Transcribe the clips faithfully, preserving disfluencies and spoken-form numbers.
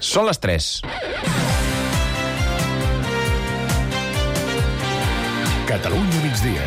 Són les tres. Catalunya migdia.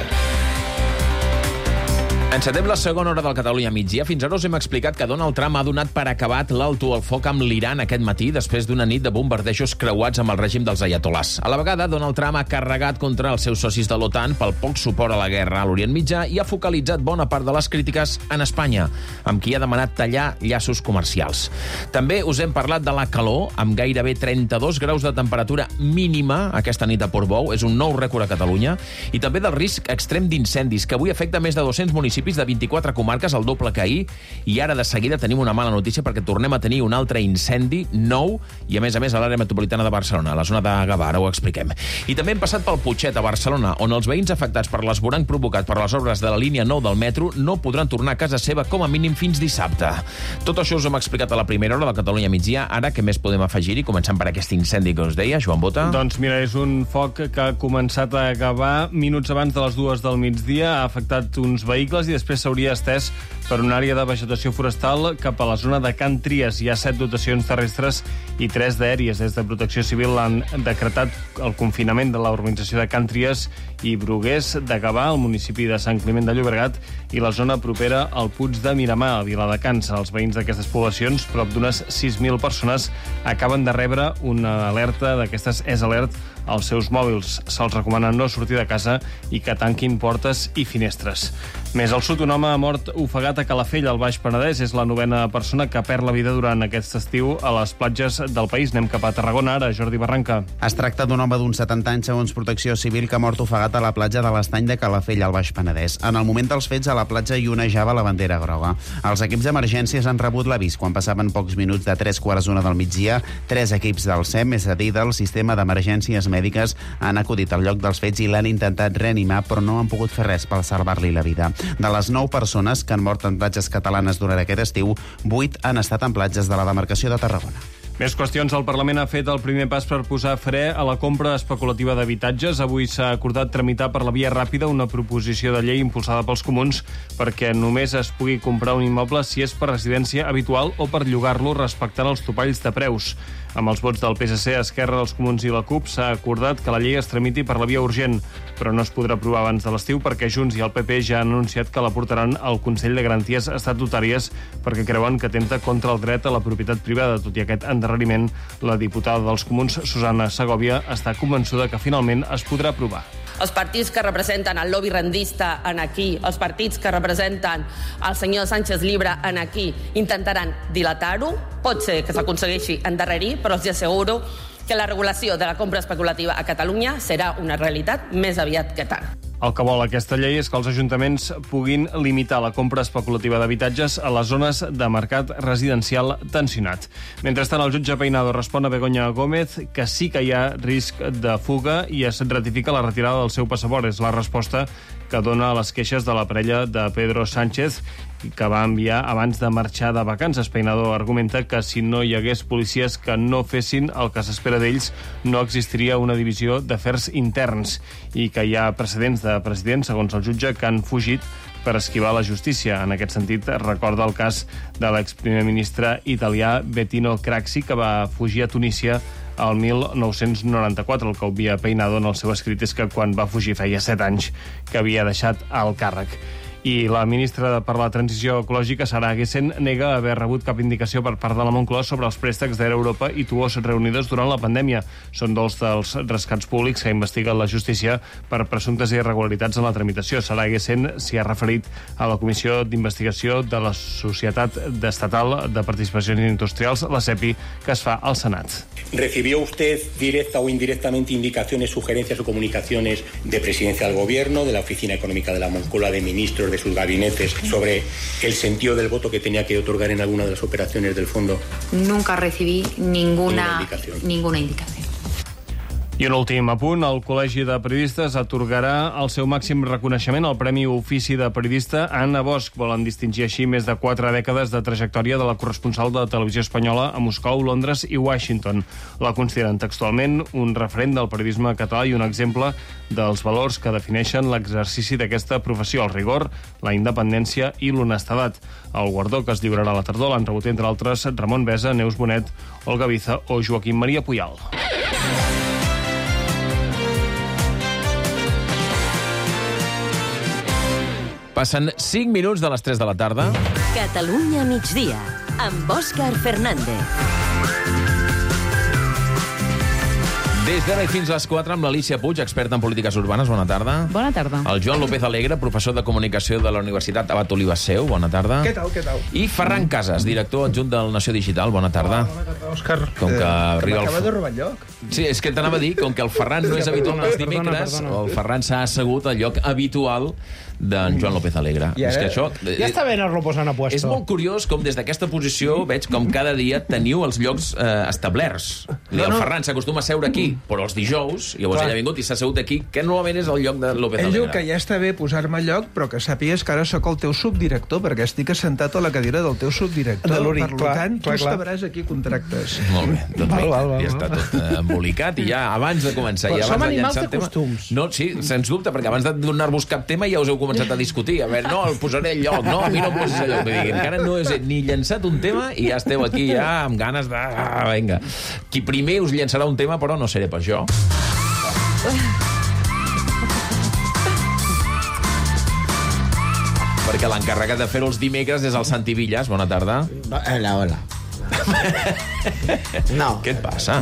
Encetem la segona hora del Catalunya migdia. Fins ara us hem explicat que Donald Trump ha donat per acabat l'alto al foc amb l'Iran aquest matí després d'una nit de bombardejos creuats amb el règim dels ayatolars. A la vegada, Donald Trump ha carregat contra els seus socis de l'OTAN pel poc suport a la guerra a l'Orient Mitjà i ha focalitzat bona part de les crítiques en Espanya, amb qui ha demanat tallar llaços comercials. També us hem parlat de la calor, amb gairebé trenta-dos graus de temperatura mínima aquesta nit a Portbou, és un nou rècord a Catalunya, i també del risc extrem d'incendis, que avui afecta més de dos-cents municipis de vint-i-quatre comarques, el doble que ahir, i ara de seguida tenim una mala notícia perquè tornem a tenir un altre incendi nou i, a més a més, a l'àrea metropolitana de Barcelona, a la zona de Gavà, ara ho expliquem. I també hem passat pel Putxet, a Barcelona, on els veïns afectats per l'esvoranc provocat per les obres de la línia nou del metro no podran tornar a casa seva com a mínim fins dissabte. Tot això us hem explicat a la primera hora de Catalunya migdia. Ara, què més podem afegir-hi? Començant per aquest incendi que us deia, Joan Bota. Doncs mira, és un foc que ha començat a Gavà minuts abans de les dues del migdia, ha afectat uns vehicles i després s'hauria estès per una àrea de vegetació forestal cap a la zona de Can Tries. Hi ha set dotacions terrestres i tres d'aèries. Des de Protecció Civil han decretat el confinament de l'urbanització de Can Tries i Bruguers de Gavà, al municipi de Sant Climent de Llobregat, i la zona propera al Puig de Miramar, a Viladecans. Els veïns d'aquestes poblacions, prop d'unes sis mil persones, acaben de rebre una alerta d'aquestes E S Alert als seus mòbils. Se'ls recomana no sortir de casa i que tanquin portes i finestres. Més al sud, un home ha mort ofegat a Calafell, al Baix Penedès. És la novena persona que perd la vida durant aquest estiu a les platges del país. Anem cap a Tarragona, ara, Jordi Barranca. Es tracta d'un home d'uns setanta anys, segons Protecció Civil, que ha mort ofegat a la platja de l'Estany de Calafell, al Baix Penedès. En el moment dels fets, a la platja hi onejava la bandera groga. Els equips d'emergències han rebut l'avís quan passaven pocs minuts de tres quarts d'una del migdia. Tres equips del S E M, és a dir, del Sistema d'Emergències Mèdiques, han acudit al lloc dels fets i l'han intentat reanimar, però no han pogut fer res per salvar-li la vida. De les nou persones que han mort en platges catalanes durant aquest estiu, vuit han estat en platges de la demarcació de Tarragona. Més qüestions. El Parlament ha fet el primer pas per posar fre a la compra especulativa d'habitatges. Avui s'ha acordat tramitar per la via ràpida una proposició de llei impulsada pels comuns perquè només es pugui comprar un immoble si és per residència habitual o per llogar-lo respectant els topalls de preus. Amb els vots del P S C, Esquerra, dels Comuns i la CUP s'ha acordat que la llei es tramiti per la via urgent, però no es podrà aprovar abans de l'estiu perquè Junts i el P P ja han anunciat que la portaran al Consell de Garanties Estatutàries perquè creuen que atempta contra el dret a la propietat privada. Tot i aquest endarreriment, la diputada dels Comuns, Susana Segovia, està convençuda que finalment es podrà aprovar. Els partits que representen el lobby rendista en aquí, els partits que representen el senyor Sánchez Llibre en aquí, intentaran dilatar-ho. Pot ser que s'aconsegueixi endarrerir, però els asseguro que la regulació de la compra especulativa a Catalunya serà una realitat més aviat que tard. El que vol aquesta llei és que els ajuntaments puguin limitar la compra especulativa d'habitatges a les zones de mercat residencial tensionat. Mentrestant, el jutge Peinado respon a Begoña Gómez que sí que hi ha risc de fuga i es ratifica la retirada del seu passaport. És la resposta que dona a les queixes de la parella de Pedro Sánchez, que va enviar abans de marxar de vacances. Peinado argumenta que si no hi hagués policies que no fessin el que s'espera d'ells, no existiria una divisió d'afers interns i que hi ha precedents de presidents, segons el jutge, que han fugit per esquivar la justícia. En aquest sentit, recorda el cas de l'exprimer ministre italià Bettino Craxi, que va fugir a Tunísia el mil nou-cents noranta-quatre. El que obvia Peinado en el seu escrit és que quan va fugir feia set anys que havia deixat el càrrec. I la ministra per la Transició Ecològica, Sara Gessen, nega haver rebut cap indicació per part de la Moncloa sobre els préstecs d'Air Europa i Tuós reunides durant la pandèmia. Són dos dels rescats públics que ha investigat la justícia per presumptes irregularitats en la tramitació. Sara Gessen s'hi ha referit a la Comissió d'Investigació de la Societat Estatal de Participacions Industrials, la SEPI, que es fa al Senat. ¿Recibió usted directa o indirectamente indicaciones, sugerencias o comunicaciones de Presidencia del Gobierno, de la Oficina Económica de la Moncloa, de ministros, de sus gabinetes, sobre el sentido del voto que tenía que otorgar en alguna de las operaciones del fondo? Nunca recibí ninguna, ninguna indicación. Ninguna indicación. I un últim apunt, el Col·legi de Periodistes atorgarà el seu màxim reconeixement al Premi Ofici de Periodista a Anna Bosch. Volen distingir així més de quatre dècades de trajectòria de la corresponsal de Televisió Espanyola a Moscou, Londres i Washington. La consideren textualment un referent del periodisme català i un exemple dels valors que defineixen l'exercici d'aquesta professió, el rigor, la independència i l'honestedat. El guardó, que es lliurarà a la tardor, l'han rebut, entre altres, Ramon Besa, Neus Bonet, Olga Biza o Joaquim Maria Puyal. Passen cinc minuts de les tres de la tarda. Catalunya migdia, amb Òscar Fernández. Des d'ara i fins a les quatre amb l'Alícia Puig, experta en polítiques urbanes. Bona tarda. Bona tarda. El Joan López Alegre, professor de comunicació de la Universitat Abat Oliva Seu. Bona tarda. Què tal, què tal? I Ferran Casas, director adjunt del Nació Digital. Bona tarda. Bona tarda, Òscar. Com que eh, arriba el... M'acaba de robar lloc. Sí, és que t'anava a dir, com que el Ferran no és habitual els dimecres, perdona, perdona. el Ferran s'ha assegut al lloc habitual d'en Joan López Alegre. I ara, és que això... ja està bé anar-lo posant a puesto. És molt curiós com des d'aquesta posició veig com cada dia teniu els llocs eh, establerts. No, el no. Ferran s'acostuma a seure aquí, però els dijous, llavors Clar. ell ha vingut i s'ha assegut aquí, que normalment és el lloc de López Ell Alegre. diu que ja està bé posar-me a lloc, però que sàpigues que ara sóc el teu subdirector, perquè estic assentat a la cadira del teu subdirector. De l'Uri, per clar, tant, clar, tu clar. sabràs aquí contractes. Molt bé, doncs Val, vinga, val, val, ja està tot eh, embolicat i ja abans de començar... Però ja som abans animals llançar de el tema- costums. No, sí, sens dubte, perquè abans de donar-vos cap tema ja us heu començat a discutir. A veure, no, el posaré al lloc, no, a mi no em posis al lloc. Vull dir, encara no és ni llançat un tema i ja esteu aquí ja amb ganes de... Ah, vinga. Qui primer us llançarà un tema, però no seré pas jo. Perquè l'encarregat de fer-ho els dimecres és el Santi Villas. Bona tarda. Hola, hola. No. Què et passa?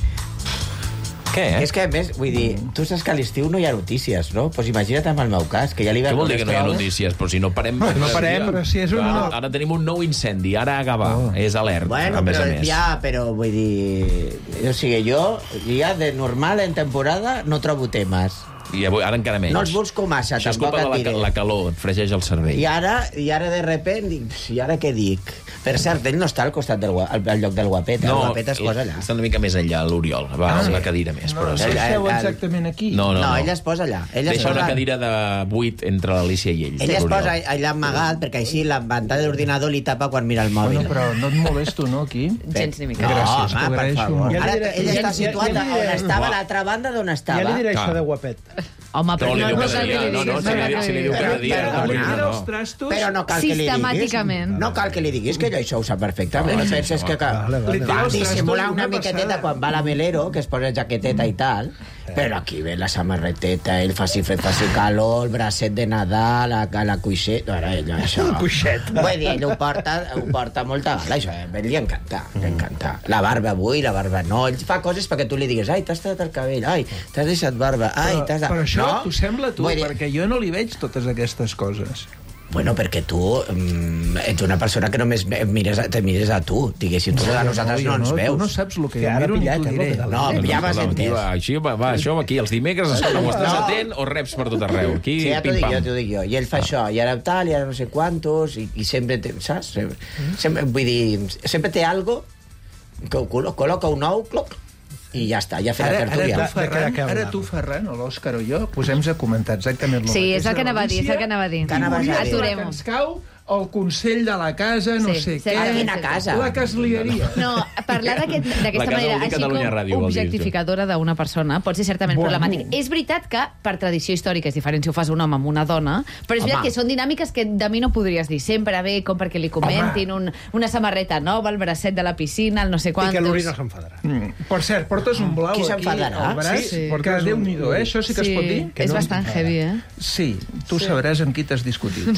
Què, eh? És que, a més, vull dir, tu saps que a l'estiu no hi ha notícies, no? Doncs pues imagina't amb el meu cas, que ja li Què va... vol dir que no hi ha notícies? Però si no parem... No parem, però si és un... Ara, ara tenim un nou incendi, ara a Gavà. Oh. És alert, Bueno, a més però a més. ja, però vull dir... O sigui, jo, ja de normal en temporada no trobo temes. I avui, ara encara menys. No els busco massa, Això és tampoc culpa de et la, diré. la calor, et fregeix el cervell. I ara, i ara de repent, dic, i ara què dic? Per cert, ell no està al costat del gua- al, al lloc del guapet, eh? el guapet es posa allà. està una mica més enllà, l'Oriol. Va, Ah, sí. una cadira més. No, però no sí. esteu el- el- exactament aquí. No, no, No, no. ella es posa allà. Ella es Deixa posa... una cadira de buit entre l'Alicia i ell. Ella es l'Oriol. posa allà amagat, perquè així la pantalla de l'ordinador li tapa quan mira el mòbil. Bueno, però no et molesto, no, aquí? Gens ni mica. No, Gràcies, home, t'ho per agraeixo favor. molt. Ja li Ara diré- ella ja- està ja- situada ja li diré- on estava, a l'altra banda d'on estava. Ja li diré Clar. això de guapet. Home, No, però li no, diu no cada cal que dia. li No, no, diguis. si li, si li diu cada dia. Però, no, però, no, Mira els no. trastos... Però no cal que li diguis. Sistemàticament. No cal que li diguis, que ella això ho sap perfectament. Vale, Penses sí, que, que vale, vale. va Els trastos dissimular una una miqueteta passada. quan va a la Melero, que es posa jaqueteta i tal, però aquí ve la samarreteta, ell faci fred, faci calor, el bracet de Nadal, la, la cuixet... Ara, ella, això... El cuixet. Vull dir, ell ho porta, ho porta molta gala, això, a ell li encanta, li encanta. La barba avui, la barba no, ell fa coses perquè tu li diguis, ai, t'has tallat el cabell, ai, t'has deixat barba, ai, Però, t'has... de-" però això no? t'ho sembla a tu, Vull dir, perquè jo no li veig totes aquestes coses. Bueno, perquè tu mm, ets una persona que només et mires a, te mires a tu, diguéssim. Tu a nosaltres no, jo ens no, veus. Tu no saps el que, Que jo ara miro ni pillat, t'ho eh, diré. lo que tal. No, ja m'has Escolta, aquí entès. va, així va, va, això aquí els dimecres, escolta, o estàs atent o reps per tot arreu. Aquí, Sí, ja t'ho dic jo, pim-pam. t'ho dic jo. I ell fa això, i ara tal, i ara no sé quantos, i, i sempre, té, saps? Sempre, sempre, vull dir, sempre té algo que ho col- col·loca un ou, cloc, i ja està, ja ha fet Ara, la ara, tu, tertúlia. de què Ferran, de què ara hablem? tu, Ferran, o l'Òscar o jo, posem-nos a comentar exactament el Sí, mateix. és el que anava a dir, és el que anava a dir. Que anaves a dir? Aturem-ho. Que ens cau el Consell de la Casa, no Sí, sé sí, què... A quina casa? La caslieria. No, parlar d'aquest- La d'aquesta casa manera, vol dir així Catalunya com Ràdio, vol dir, objectificadora d'una persona, pot ser certament Bueno. problemàtic. És veritat que, per tradició històrica, és diferent si ho fas un home amb una dona, però és veritat Home. que són dinàmiques que de mi no podries dir. Sempre bé, com perquè li comentin un, una samarreta nova, el bracet de la piscina, el no sé I quantos... que l'Uri no s'enfadarà. Mm. Per cert, portes un blau Qui aquí s'enfadarà? al braç, Sí, sí. que Déu-n'hi-do, eh? Això sí que es pot dir? és bastant heavy, eh? Sí, tu sabràs amb qui t'has discutit.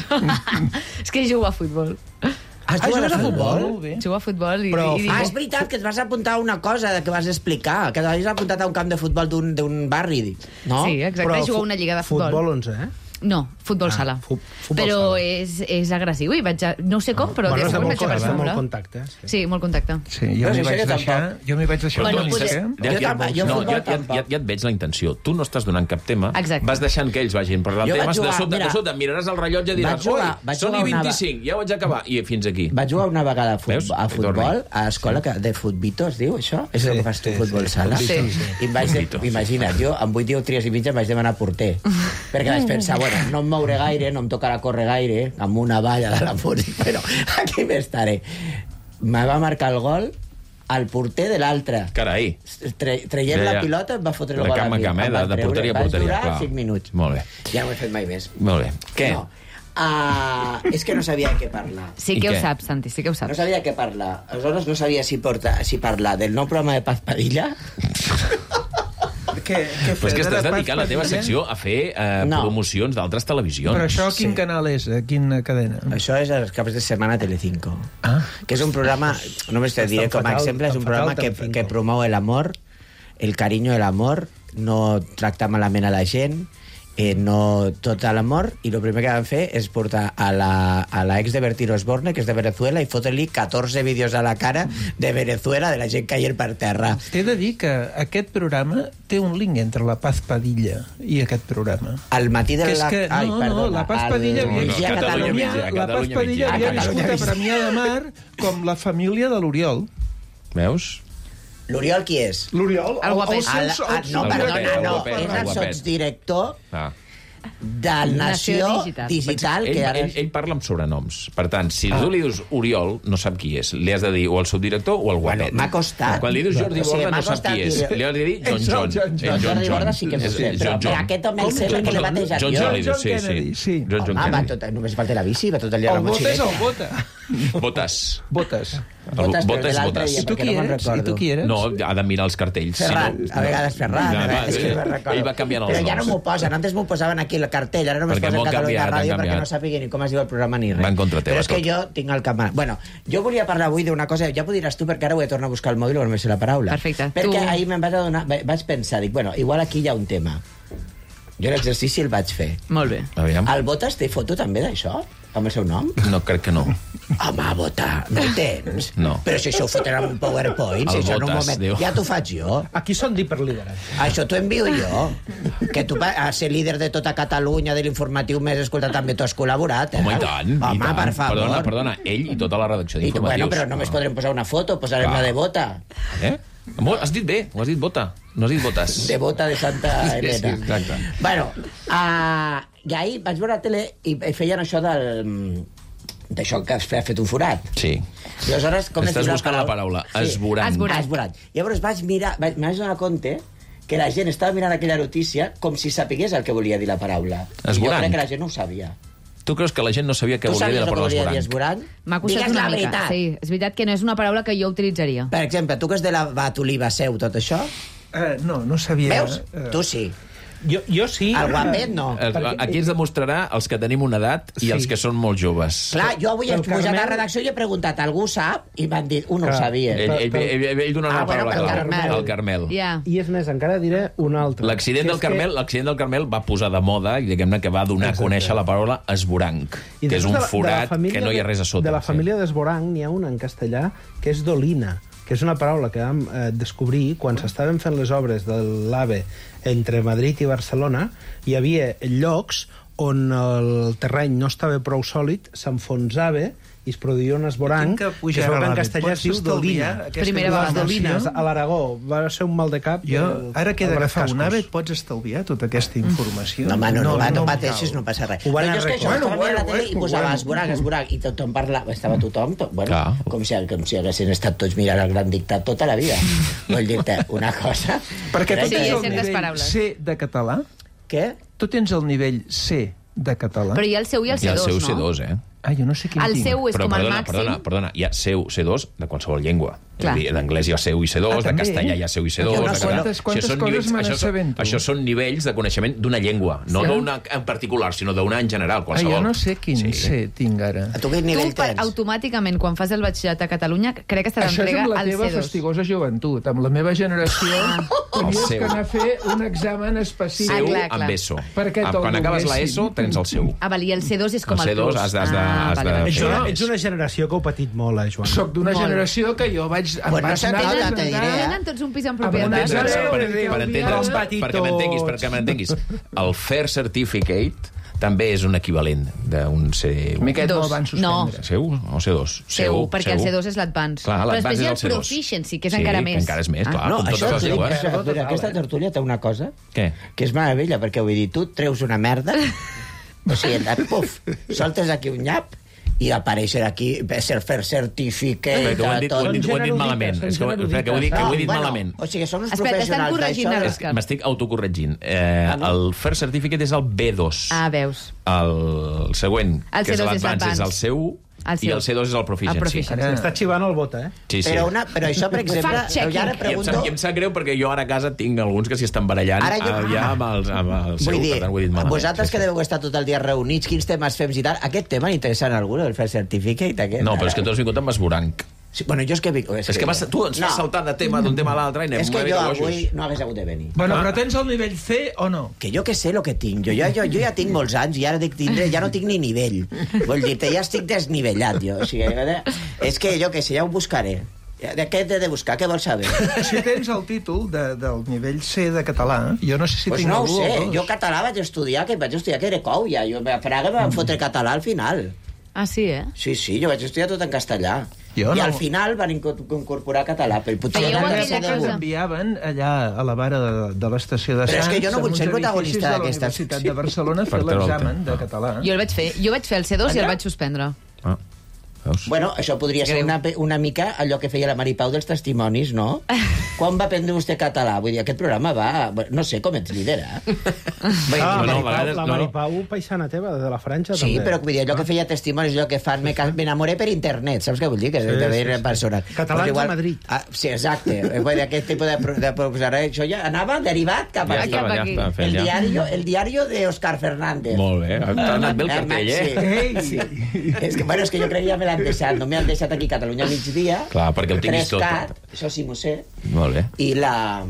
És que jugo a futbol. Has jugat a futbol? Molt bé. Jugo a futbol i... Però- i Ah, dic, és veritat que et vas apuntar a una cosa que vas explicar, que t'havies apuntat a un camp de futbol d'un d'un barri, no? Sí, exacte, jugo a una lliga de futbol. Futbol onze, eh? No, futbol sala. Ah, fu- futbol però sala. és, és agressiu i vaig a... No sé com, però Bueno, és de de segon molt, vaig a és de molt veure. contacte. Sí. Sí, molt contacte. Sí, jo No, m'hi sí, vaig jo deixar... tampoc. Jo m'hi vaig deixar... Bueno, un potser- disc, eh? Ja, Jo ja, tampoc, jo no, futbol ja, ja, tampoc. ja, ja et veig la intenció. Tu no estàs donant cap tema, Exacte. vas deixant que ells vagin parlant Jo vaig temes, de jugar, sobte, mira, de sobte miraràs el rellotge i diràs, vaig jugar- oi, vaig són i jugar una- vint-i-cinc, ja ho vaig acabar, i fins aquí. Vaig jugar una vegada a, fut Veus? a I torna. futbol, a escola que, de futbito, es diu, això? És el Sí, que fas tu, sí, futbol sí. sala? Sí. I em vaig de, Futbito. imagina't, jo amb vuit dioptries i mitja em vaig demanar porter. Perquè vaig pensar, bueno, no em mouré gaire, no em tocarà córrer gaire, amb una valla de la música, però aquí m'estaré. Me va marcar el gol al porter de l'altre. Carai. Tre traient Ja, ja. la pilota em va fotre el De gol camp a a mi. camp, eh? Em De- va de treure. porteria a Vaig porteria, durar clar. cinc minuts. Molt bé. Ja no he fet mai més. Molt bé. Què? No. Uh, és que no sabia què parlar. Sí I que ho què? saps, Santi, sí que ho No saps. sabia què parlar. Aleshores no sabia si, porta, si parlar del nou programa de Paz Padilla. Què, què Però és que fer, estàs de dedicant la teva Padilla? secció a fer eh, No. promocions d'altres televisions. Però això quin Sí. canal és? A quina cadena? Això és els caps de setmana a Telecinco. Ah. Que és un programa, només te diré com a fatal, exemple, és un tan programa fatal, que, Telecinco. que promou l'amor, el carinyo i l'amor, no tracta malament a la gent, eh, no tot l'amor, i el primer que van fer és portar a la, a la ex de Bertín Osborne, que és de Venezuela, i fotre-li catorze vídeos a la cara de Venezuela, de la gent caient per terra. T'he de dir que aquest programa té un link entre la Paz Padilla i aquest programa. Al matí de Que és la... que, Ai, no, perdona, no, la Paz al Padilla havia, Migdia Catalunya Catalunya. Migdia. la Paz Catalunya Padilla Migdia. havia Ah, viscut Catalunya a Premià de Mar com la família de l'Oriol. Veus? L'Oriol qui és? L'Oriol? El guapet. El, ah, no, El perdona, guapet, el no, guapet, és el el guapet. sotsdirector Ah. del Nació Nació Digital, Digital. que Ell, ara... ell, ell parla amb sobrenoms. Per tant, si tu li dius Oriol, no sap qui és. Li has de dir o el subdirector o el guapet. Bueno, m'ha costat. Quan li dius Jordi O sigui, Borda, m'ha no sap costat qui és. dir- Li has de dir John Ets el John. John Eh, John Jordi Borda sí que m'ho És- sé, és però, John però John. aquest home em sembla que l'he batejat John jo. Jordi, John sí, Kennedy, sí. sí. John John Home, va, Kennedy. tot, només falta la bici, va tot el dia El amb la Bota és motxileta. el Bota. Botes. Botes. Botes, però de Botes, l'altre botes. dia, I tu perquè qui no me'n eres? I recordo. tu qui eres? No, ha de mirar els cartells. Ferran, si no... a vegades Ferran, Ja, a va, vegades, és que ell- me'n recordo. ell va canviant els Però ja no noms. m'ho posen, antes m'ho posaven aquí el cartell, ara només Perquè posen m'ho han Catalunya canviat, Ràdio han perquè canviat. no sàpiga ni com es diu el programa ni res. Va en contra teva, Però és que tot. jo tinc el camarada. Bueno, jo volia parlar avui d'una cosa, ja ho diràs tu, perquè ara vull tornar a buscar el mòbil o no me sé la paraula. Perfecte. Perquè Tu- ahir me'n vaig adonar, vaig pensar, dic, bueno, igual aquí hi ha un tema. Jo l'exercici el vaig fer. Molt bé. Aviam. El Botas té foto també d'això? Amb el seu nom? No, crec que no. Home, Bota, no ho tens? No. Però si això ho foten en un PowerPoint, si El això en un Botas, moment... diu. Ja t'ho faig jo. Aquí són d'hiperlideratge. Això t'ho envio jo. Que tu, a ser líder de tota Catalunya, de l'informatiu més escoltat, també tu has col·laborat. Eh? Home, i tant, Home, i tant. per favor. Perdona, perdona, ell i tota la redacció I tu, bueno, d'informatius. però només podrem posar una foto, posarem Clar. la de Bota. Eh? Mo- Has dit bé, ho has dit Bota. No has dit Botes. De Bota de Santa Sí, Helena. sí, exacte. Bueno, uh, i ahir vaig veure la tele i feien això del... d'això que has fet un forat. Sí. I aleshores, com es Estàs diu buscant la paraula. Esborant. Esborant. Esborant. Llavors vaig mirar, vaig, m'haig donar compte que la gent estava mirant aquella notícia com si sapigués el que volia dir la paraula. I jo Esborant. crec que la gent no ho sabia. Tu creus que la gent no sabia què Tu volia dir sabies la el que paraula volia dir esborant? esborant? M'ha costat Digues una la mica. veritat. Sí, és veritat que no és una paraula que jo utilitzaria. Per exemple, tu que és de la Bat Oliva Seu, tot això, Eh, no, no sabia... veus? eh, Tu sí. Jo, jo sí. El guapet no. Eh, Aquí ens demostrarà els que tenim una edat i Sí. els que són molt joves. Clar, jo avui he El pujat a la Carmel- redacció i he preguntat, algú sap? I m'han dit, un no ho Clar. sabia. Ell, ell, ell, ell, ell donarà Ah, la paraula bueno, clau. el Carmel. El Carmel. Ja. I és més, encara diré una altra. L'accident Que del és que- Carmel, l'accident del Carmel va posar de moda i diguem-ne que va donar Exacte. a conèixer la paraula esboranc, I que és després un de la- de la forat família que no hi ha res a sota. De la sí. família d'Esborang n'hi ha una en castellà que és dolina, que és una paraula que vam eh, descobrir quan s'estaven fent les obres de l'AVE entre Madrid i Barcelona. Hi havia llocs on el terreny no estava prou sòlid, s'enfonsava i es produïa un esborang, Tinc que que, pujar es veu a que en l'AVE. castellà es Pots diu estalviar dolina. aquesta Primera informació? vegada. Dolines, a l'Aragó. Va ser un mal de cap. Jo, del- ara que he del d'agafar Cascos. un ave, et pots estalviar tota aquesta informació? No, home, no, no, no, no em pateixis, cal. no passa res. Ho van Però jo és que això, arreglar. estava Bueno, mirant la tele bueno, i posava bueno. esborang, esborang, i tothom parlava, estava tothom, tot, bueno, Clar. com si, com si haguessin estat tots mirant el gran dictat tota la vida. Vull dir-te una cosa... Perquè tu Sí, tens el certes nivell paraules. C de català? Què? Tu tens el nivell C de català? Però hi ha el seu i el I C el dos, seu no? C dos, eh? Ah, jo no sé quin El tinc. seu és Però com el perdona, màxim. perdona, perdona, hi ha seu, C dos de qualsevol llengua. Clar. D'anglès hi ha C u i C dos, Ah, de també? castellà hi ha C u i C dos... Jo de unes català. quantes- quantes Això són coses nivells- me això són- n'assabento. Això són nivells de coneixement d'una llengua, no Sí. d'una en particular, sinó d'una en general, Ah, qualsevol. jo no sé quin Sí. C tinc ara. Tu quin Tu, nivell per, tens? automàticament, quan fas el batxillerat a Catalunya, crec que se Això és t'entrega amb la al teva C dos. fastigosa joventut. Amb la meva generació El tenies seu. que anar a fer un examen específic. C u Ah, clar, clar. amb ESO. Perquè Ah, te'l Quan acabes donessin. l'ESO, tens el C u. Ah, val, i el C dos és com El el, C dos plus. has de- has de- Ah, has vale, de vale. Ets fer una, més. ets una generació que heu patit molt, eh, Joan? Soc d'una Molt. generació que jo vaig... em Bueno, vaig s'ha anar notat, a te diré, presentar- eh? Tenen tots un pis en Ah, propietat. bueno, Per, Vale, per, vale, per vale. entendre's, Vale. perquè m'entenguis, perquè m'entenguis. El Fair Certificate també és un equivalent d'un C u. Miquet Dos. no el van suspendre. No. C u o C dos? C u, perquè el C dos és l'Advance. Clar, Però l'Advance després hi ha és el el C dos. Proficiency, que és Sí, encara que més. encara és més, Ah. clar. No, com això totes les t'ho dic, llengües. però, mira, aquesta tertúlia té una cosa Què? que és meravella, perquè vull dir, tu treus una merda, o sigui, et, puf, soltes aquí un nyap, i apareixen aquí ser fer certificate... Espera, que ho hem dit, ho hem dit, ho hem dit malament. És que, ho- espera, que ho he dit, que ho he dit bueno, malament. O sigui, som uns Espera, t'estan professionals corregint d'això. ara. És que M'estic autocorregint. Eh, Ah, no? el Fair Certificate és el B dos. Ah, veus. El següent, El que és C dos és l'Advance, és l'Advance. el C u, El C i u. el C dos és el Proficiency. El Proficiency. Ara està xivant el bota, eh? Sí, sí. Però, una, però això, per exemple, Fact-checking. jo ara I em, pregunto... sap, I em sap greu perquè jo ara a casa tinc alguns que s'hi estan barallant Ara jo- eh, ja amb, els, amb el seu, Vull dir, per tant ho he dit malament. vosaltres Sí, que sí. deveu estar tot el dia reunits, quins temes fem i tal, aquest tema n'interessa a algú, el Fair Certificate? Aquest? No, però és que tu has vingut amb esboranc. Sí, bueno, jo és que... És, És que vas, tu ens fas saltar de tema d'un tema a l'altre i anem És que una mica jo boixos. avui no hagués hagut de venir. Bueno, però tens el nivell C o no? Que jo que sé el que tinc. Jo, jo, jo, jo ja tinc molts anys i ara dic, tindré, ja no tinc ni nivell. Vull dir-te, ja estic desnivellat, jo. O sigui, és que jo que sé, ja ho buscaré. De què he de buscar? Què vols saber? Si tens el títol de, del nivell C de català, jo no sé si Pues tinc no ho algú o sé. dos. Jo català vaig estudiar, que vaig estudiar que era cou, ja. Jo a Praga em van fotre català al final. Ah, sí, eh? Sí, sí, jo vaig estudiar tot en castellà. Jo I no. al final van inco- incorporar català. Però potser Fèieu no aquella sé de cosa. on. Ens enviaven allà a la vara de, de l'estació de Però és Sants, que jo no vull amb ser uns protagonista edificis de la d'aquesta Universitat secció. de Barcelona a fer Per treure'l l'examen temps. de català. Jo el vaig fer. Jo vaig fer el C dos i el Allà? vaig suspendre. Ah, veus? Bueno, això podria ser Greu. una, una mica allò que feia la Maripau dels testimonis, no? Quan va aprendre vostè català? Vull dir, aquest programa va... No sé com ets líder, eh? Vull dir, Ah, no, la no, a Maripau, vegades la no. Maripau, paisana teva, de la Franja, Sí, també. però vull dir, allò que feia testimonis, allò que fan... Me ca- m'enamoré per internet, saps què vull dir? Que sí, de veure sí, sí. persones. Catalans Pues a Madrid. Ah, sí, exacte. Vull dir, aquest tipus de, pro- de professor. Això ja anava derivat cap Ja aquí. estava, ja aquí. estava fent, El ja. diario, el diario de Òscar Fernández. Molt bé, t'ha anat bé el cartell, eh? Sí. Sí. És que, bueno, és que jo crec que ja me l'han deixat. No m'han deixat aquí Catalunya migdia. Clar, perquè ho tinguis tot. tres cat, això sí m'ho sé. Molt bé. I la...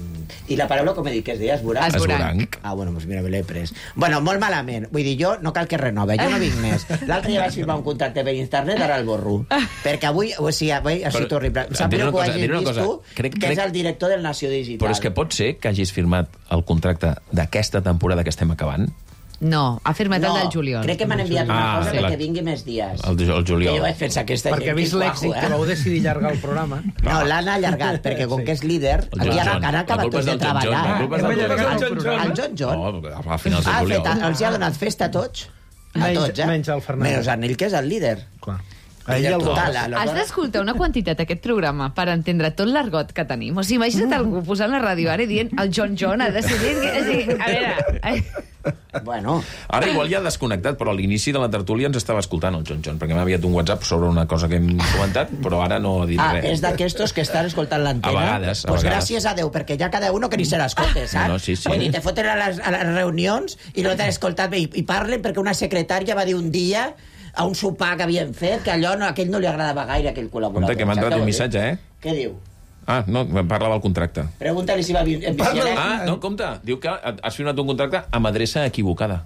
I la paraula, com he dit, que es deia esboranc? Esboranc. Ah, bueno, doncs mira, me l'he pres. Bueno, molt malament. Vull dir, jo no cal que renove, jo no vinc més. L'altre dia vaig firmar un contracte per internet, ara el borro. Perquè avui, o sigui, avui ha sigut Però, horrible. Em et sap diré greu una que ho cosa, et hagis diré una vist cosa. tu, Crec- que crec- és el director del Nació Digital. Però és que pot ser que hagis firmat el contracte d'aquesta temporada que estem acabant? No, ha firmat el del juliol. crec que m'han enviat una Ah, cosa sí. perquè vingui més dies. El, el juliol. Que jo vaig pensar que aquesta Perquè ha gent vist que és l'èxit guapo, que eh? vau decidir allargar el programa. No, l'han allargat, perquè com que és líder, El ja John han, John. han La acabat culpa és tots de del John John. treballar. La culpa és Hem del John allargat John. el programa. El John John. No, a finals de Ha fet, juliol. els hi ha donat festa a tots. A Menys- tots, eh? menys al Fernández. Menys en ell, que és el líder. Clar. Líder el total. Bosch. aleshores- Has d'escoltar una quantitat aquest programa per entendre tot l'argot que tenim. O sigui, imagina't algú posant la ràdio ara i dient el John John ha decidit... Que, o sigui, a veure... Bueno, Ara igual ja ha desconnectat, però a l'inici de la tertúlia ens estava escoltant el John John, perquè m'ha enviat un WhatsApp sobre una cosa que hem comentat, però ara no ha dit ah, res. és d'aquestos que estan escoltant l'antena. A vegades, a pues vegades. gràcies a Déu, perquè ja cada uno que ni se l'escolte, saps? No, no, sí, sí. Vull dir, te foten a les, a les reunions i no t'han escoltat bé. I, I parlen perquè una secretària va dir un dia a un sopar que havien fet que allò no, a aquell no li agradava gaire, aquell col·laborador. Compte, que m'ha Saps entrat què un vol dir? missatge, eh? Què diu? Ah, no, em parlava del contracte. Pregunta-li si va vi- en bicicleta. Ah, no, compte, diu que has firmat un contracte amb adreça equivocada.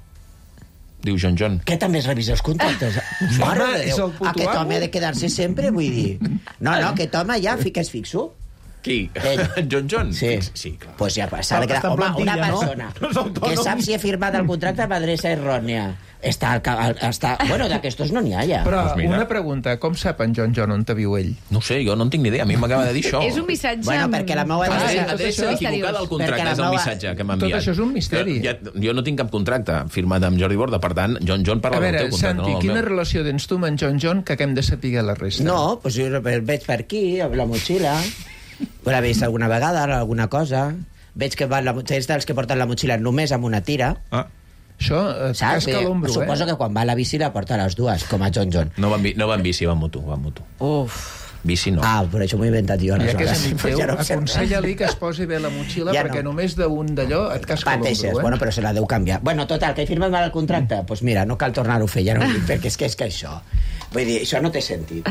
Diu John John. Que també es revisa els contractes. Mare Home, de és Déu. el puto Aquest amo. home ha de quedar-se sempre, vull dir. No, no, aquest home ja fi que és fixo. Qui? Ell. John John? Sí. Sí, clar. Pues ja s'ha de quedar. Està en Home, una plantilla, no? persona No és autònom. que sap si ha firmat el contracte amb adreça errònia. Està, al, ca- al, està... Bueno, d'aquestos no n'hi ha, ja. Però Doncs mira. una pregunta, com sap en John John on te viu ell? No ho sé, jo no en tinc ni idea. A mi m'acaba de dir això. És un missatge... Bueno, perquè la meua amb- adreça- Adreça, adreça Misteriós. equivocada al Perquè contracte, la és el meua- missatge que m'ha Tot enviat. això és un misteri. Ja, jo no tinc cap contracte firmat amb Jordi Borda, per tant, John John parla A veure, del teu contracte, Santi, no del quina meu. relació tens tu amb en John John que haguem de saber la resta? No, doncs jo veig per aquí, amb la motxilla. L'he vist alguna vegada, alguna cosa. Veig que van la, és dels que porten la motxilla només amb una tira. Ah, Això et Saps? casca l'ombro, Suposo eh? que quan va a la bici la porta a les dues, com a John John. no va en, bi- no va en bici, va en moto. Va en moto. Uf. Bici no. Ah, per això m'ho he inventat jo. Ja que és aleshores. amic teu, Ja no ho sé. aconsella-li que es posi bé la motxilla Ja perquè no. només d'un d'allò et casca Pateixes, l'ombro, eh? bueno, però se la deu canviar. Bueno, total, que he firmat mal el contracte. Doncs pues mira, no cal tornar-ho a fer, ja no ho dic, perquè és que és que això... Vull dir, això no té sentit.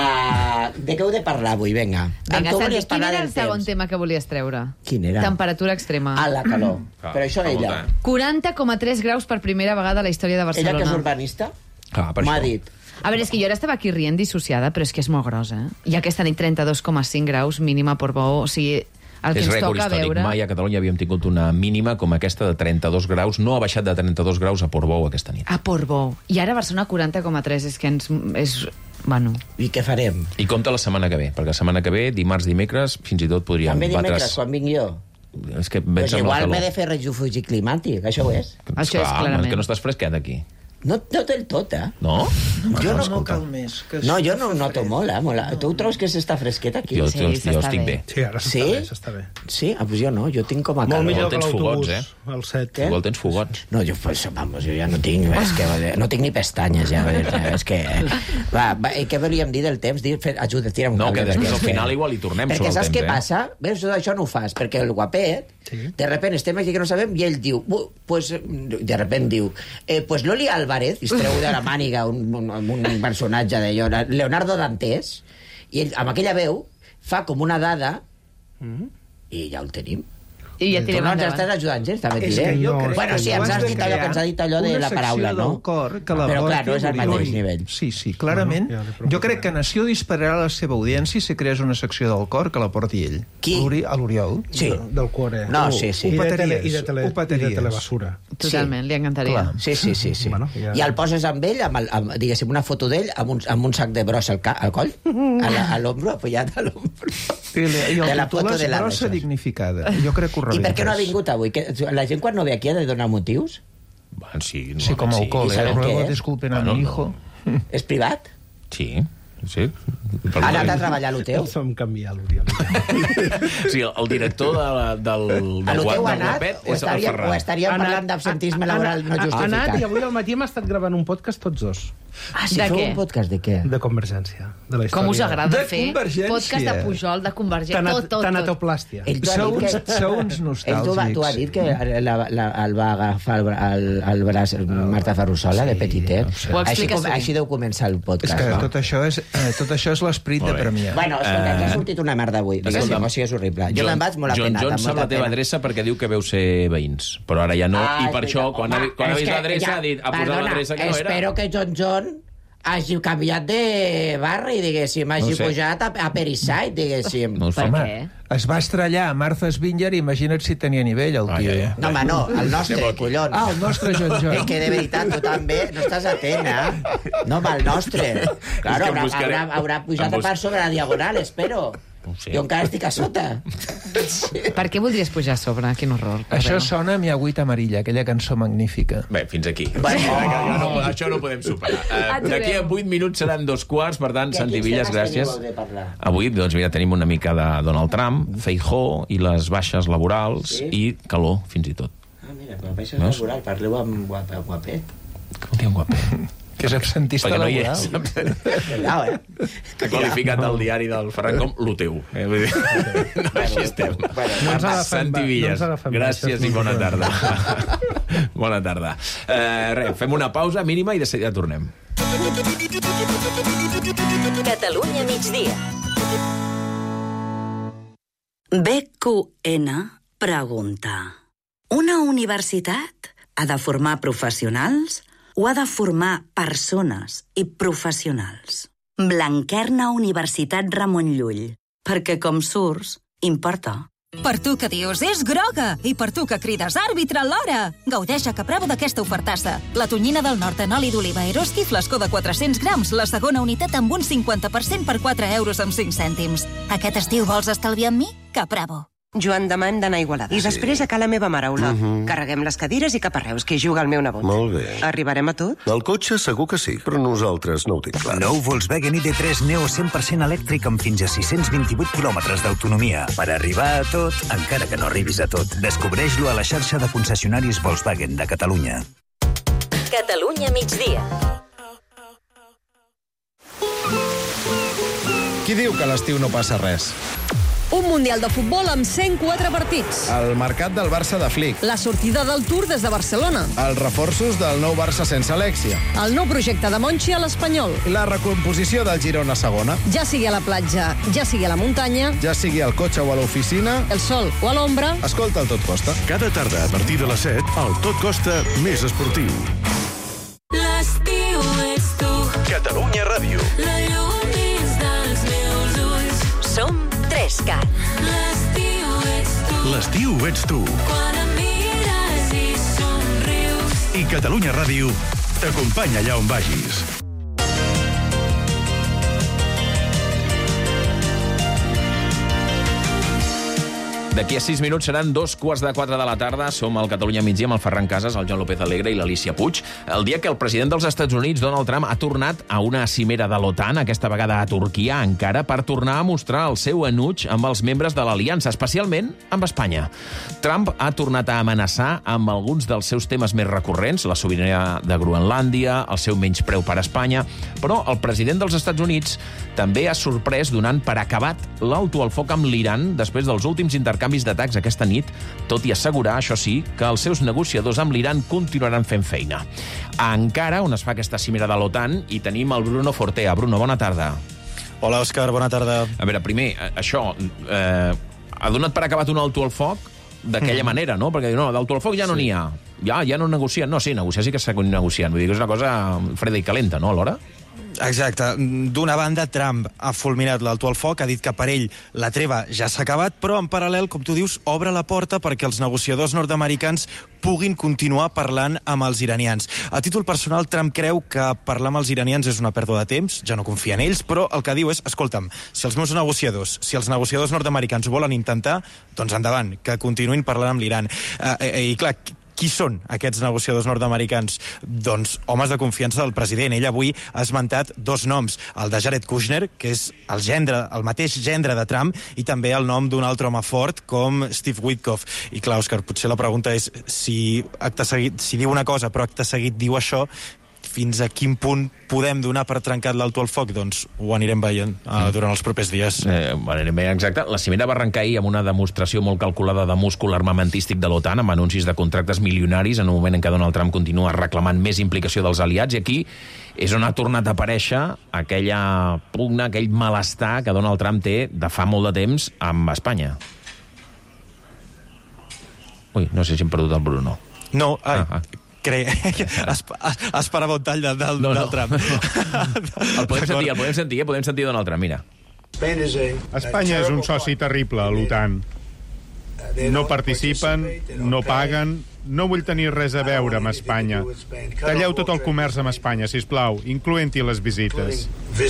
Uh, de què heu de parlar avui? Vinga. Vinga, Tu Santi, volies quin parlar era el del segon temps. tema que volies treure? Quin era? Temperatura extrema. Ah, la calor. Ah, Però això fa ella... molta. quaranta coma tres graus per primera vegada a la història de Barcelona. Ella que és urbanista, Ah, per m'ha això. dit... A veure, és que jo ara estava aquí rient dissociada, però és que és molt grossa, eh? I aquesta nit trenta-dos coma cinc graus, mínima por bo, o sigui, el que És ens rècord toca històric. veure... Mai a Catalunya havíem tingut una mínima com aquesta de trenta-dos graus. No ha baixat de trenta-dos graus a Portbou aquesta nit. A Portbou. I ara a Barcelona quaranta coma tres, és que ens... És... Bueno. I què farem? I compta la setmana que ve, perquè la setmana que ve, dimarts, dimecres, fins i tot podríem També dimecres, batre's... quan vinc jo. És que Pues vens amb la igual m'he calor. de fer refugi climàtic, això ho és. Això és Clar, clarament. és que no estàs fresquet aquí. No, no del tot, eh? No? Jo no, no cal més. Que no, jo no ho noto molt, eh? Molt, eh? Tu treus que s'està fresquet aquí? Jo, Sí, jo, jo s'està estic bé. bé. Sí, ara s'està Sí? bé, s'està bé. Sí? Ah, pues jo no, jo tinc com a Molt calor. millor que tens l'autobús, fogots, el set. Què? Igual tens fogots. No, jo, pues, vamos, jo ja no tinc, és que, no tinc ni pestanyes, ja, és que... Va, va, i què volíem dir del temps? Dir, fer, ajuda, tira'm un No, cable, que després perquè al és final igual hi tornem Perquè sobre el saps temps, què eh? passa? Ves, tu això no ho fas, perquè el guapet, sí. de repente estem aquí que no sabem, i ell diu, "Bu, pues, de repente diu, eh, pues Loli Álvarez, i es treu de la màniga un, un, un personatge de Leonardo Dantes, i ell, amb aquella veu, fa com una dada, mm. i ja el tenim. I ja Tu tirem no ens endavant. estàs ajudant gens, també És diré. que jo crec bueno, que sí, tu ens has has de dit allò que ens ha dit allò de una la paraula, secció no? del cor que la Però clar, porti no és al Oriol. mateix nivell. Sí, sí, clarament. Bueno, ja li preocupa. Jo crec que Nació dispararà a la seva audiència si crees una secció del cor que la porti ell. Qui? L'Ori- A l'Oriol. Sí. Del cuore. No, sí, sí. I de, tele, Opateries, i de, tele, i de opateries. telebasura. Totalment, li encantaria. Clar. Sí, sí, sí. sí. Bueno, ja- I el poses amb ell, amb, el, amb diguéssim, una foto d'ell, amb, un, amb un sac de brossa al, ca, al coll, a la- a l'ombro, apoyat a l'ombro. I, i De el la títol foto és de la brossa Reixas. dignificada. Jo crec que ho I per què no ha rebentes. vingut avui? Que, la gent quan no ve aquí ha de donar motius? Bueno, sí, Sí, com sí. al col·le. I sabem què Luego és? disculpen a Bueno, mi no. hijo. És privat? Sí, sí. Ha anat a treballar a l'Uteu? El som canviar, l'Oriol. Sí, el director de, la- del, del, A l'Uteu ha del anat? Guapet O és el estaríem, Ferran. o estaríem Ha anat- parlant d'absentisme ha- laboral no ha- Ha anat i justificat? avui al matí hem estat gravant un podcast tots dos. Ah, sí, De feu què? un podcast de què? De Convergència. De la història. Com us agrada De fer Convergència. podcast de Pujol, de Convergència, Tana- tot, tot, tot. Tanatoplàstia. Ell t'ho ha Sou dit uns, que... sou uns Ell t'ho va, nostàlgics. t'ho ha dit que la, la, el va agafar el, el, el braç Marta Ferrusola, de petitet. Ho Així, expliques com, tu. així deu començar el És podcast. que no? tot això és, eh, tot això és l'esperit de Molt bé. premiar. Bueno, escolta, que ha sortit una merda avui. Diguéssim, Escolta'm, o sigui, és horrible. Jo John- me'n vaig molt John apenat. John amb sap molta la teva pena. adreça perquè diu que veu ser veïns, però ara ja no, Ah, i per és això, veritat. quan ha, Home, quan ha és vist que l'adreça, ja- ha dit, ha posat perdona, l'adreça que no era. espero que John John hagi canviat de barri, diguéssim, hagi No ho sé. pujat a, a Periside, diguéssim. No ho sé. Per Home, què? es va estrellar a Martha's Vineyard i imagina't si tenia nivell, el Ah, tio. ja, ja. No, home, no, el nostre, Anem aquí. collons. Ah, el nostre John John. És que de veritat, tu també no estàs atent, eh? No, home, el nostre. Claro, És que em haurà, buscaré- haurà, haurà pujat em a bus- part sobre la diagonal, espero. No ho sé. Jo encara estic a sota. Per què voldries pujar a sobre? Quin horror. Això Perdó. sona a Mi agüita amarilla, aquella cançó magnífica. Bé, fins aquí. Bueno. Ja no, això no ho podem superar. Uh, Aturem. D'aquí a vuit minuts seran dos quarts, per tant, I a Santi quins Villas, temes gràcies. teniu de parlar? Avui, doncs, mira, tenim una mica de Donald Trump, Feijóo i les baixes laborals Sí? i calor, fins i tot. Ah, mira, però això és Veus? laboral, parleu amb guap, amb guapet. Com diu guapet? Que és absentista Perquè no hi laboral. és. Cuidao, eh? Ha qualificat el diari del Ferran com l'Uteu. Eh? Vull dir, no, així estem. Bueno, no ens agafem Santi ba- no Villas, ens agafem gràcies baixes i bona molt tarda. Bona tarda. Uh, res, fem una pausa mínima i de seguida tornem. Catalunya migdia. B Q N pregunta: una universitat ha de formar professionals o ha de formar persones i professionals? Blanquerna Universitat Ramon Llull, perquè com surts, importa. Per tu que dius, és groga! I per tu que crides, àrbitre alhora! Gaudeix a Capravo d'aquesta ofertassa. La tonyina del nord en oli d'oliva Eroski, flascó de quatre-cents grams, la segona unitat amb un cinquanta per cent per quatre euros amb cinc cèntims. Aquest estiu vols estalviar amb mi? Capravo. Joan, demà hem d'anar a Igualada. I després a Cala Meva Maraula. Mhm. Carreguem les cadires i cap a Reus, que hi juga el meu nebot. Molt bé. Arribarem a tot? El cotxe segur que sí, però nosaltres no ho tinc clar. Nou Volkswagen I D tres Neo cent per cent elèctric amb fins a sis-cents vint-i-vuit quilòmetres d'autonomia. Per arribar a tot, encara que no arribis a tot. Descobreix-lo a la xarxa de concessionaris Volkswagen de Catalunya. Catalunya migdia. Qui diu que a l'estiu no passa res? Un Mundial de futbol amb cent quatre partits. El mercat del Barça de Flick. La sortida del Tour des de Barcelona. Els reforços del nou Barça sense Alexia. El nou projecte de Monchi a l'Espanyol. La recomposició del Girona segona. Ja sigui a la platja, ja sigui a la muntanya. Ja sigui al cotxe o a l'oficina. El sol o a l'ombra. Escolta el Tot Costa. Cada tarda, a partir de les set, el Tot Costa més esportiu. L'estiu ets tu. Catalunya Ràdio. La llum dins dels meus ulls. Som Trescat. L'estiu ets tu. L'estiu ets tu. Quan em mires i somrius. I Catalunya Ràdio t'acompanya allà on vagis. D'aquí a sis minuts seran dos quarts de quatre de la tarda. Som al Catalunya Migdia amb el Ferran Casas, el Joan López Alegre i l'Alícia Puig. El dia que el president dels Estats Units, Donald Trump, ha tornat a una cimera de l'OTAN, aquesta vegada a Turquia, encara, per tornar a mostrar el seu enuig amb els membres de l'aliança, especialment amb Espanya. Trump ha tornat a amenaçar amb alguns dels seus temes més recurrents, la sobirania de Groenlàndia, el seu menyspreu per Espanya, però el president dels Estats Units també ha sorprès donant per acabat l'alto al foc amb l'Iran després dels últims intercanvis d'atacs aquesta nit, tot i assegurar, això sí, que els seus negociadors amb l'Iran continuaran fent feina. A Ankara, on es fa aquesta cimera de l'OTAN, hi tenim el Bruno Fortea. Bruno, bona tarda. Hola, Òscar, bona tarda. A veure, primer, això, eh, ha donat per acabat un alto al foc d'aquella mm. manera, no? Perquè diu, no, d'alto al foc ja no n'hi sí. ha. Ja, ja no negocien. No, sí, negociar sí que s'ha negociant. Vull dir que és una cosa freda i calenta, no, alhora? Exacte. D'una banda, Trump ha fulminat l'alto al foc, ha dit que per ell la treva ja s'ha acabat, però en paral·lel, com tu dius, obre la porta perquè els negociadors nord-americans puguin continuar parlant amb els iranians. A títol personal, Trump creu que parlar amb els iranians és una pèrdua de temps, ja no confia en ells, però el que diu és, escolta'm, si els meus negociadors, si els negociadors nord-americans ho volen intentar, doncs endavant, que continuïn parlant amb l'Iran. Eh, eh, I clar, qui són aquests negociadors nord-americans? Doncs homes de confiança del president. Ell avui ha esmentat dos noms, el de Jared Kushner, que és el gendre, el mateix gendre de Trump, i també el nom d'un altre home fort, com Steve Witkoff. I clar, Òscar, potser la pregunta és si acte seguit, si diu una cosa, però acte seguit diu això, fins a quin punt podem donar per trencat l'alto al foc? Doncs ho anirem veient uh, durant els propers dies. Eh, anirem veient, exacte. La cimera va arrencar ahir amb una demostració molt calculada de múscul armamentístic de l'OTAN, amb anuncis de contractes milionaris, en un moment en què Donald Trump continua reclamant més implicació dels aliats, i aquí és on ha tornat a aparèixer aquella pugna, aquell malestar que Donald Trump té de fa molt de temps amb Espanya. Ui, no sé si hem perdut el Bruno. No, ai... Ah, ah. Es, esperava un tall del, del, no, no. del Trump. El podem sentir, el podem sentir, eh? Podem sentir Donald Trump, mira. Espanya és un soci terrible a l'OTAN. No participen, no paguen, no vull tenir res a veure amb Espanya. Talleu tot el comerç amb Espanya, sisplau, incloent-hi les visites.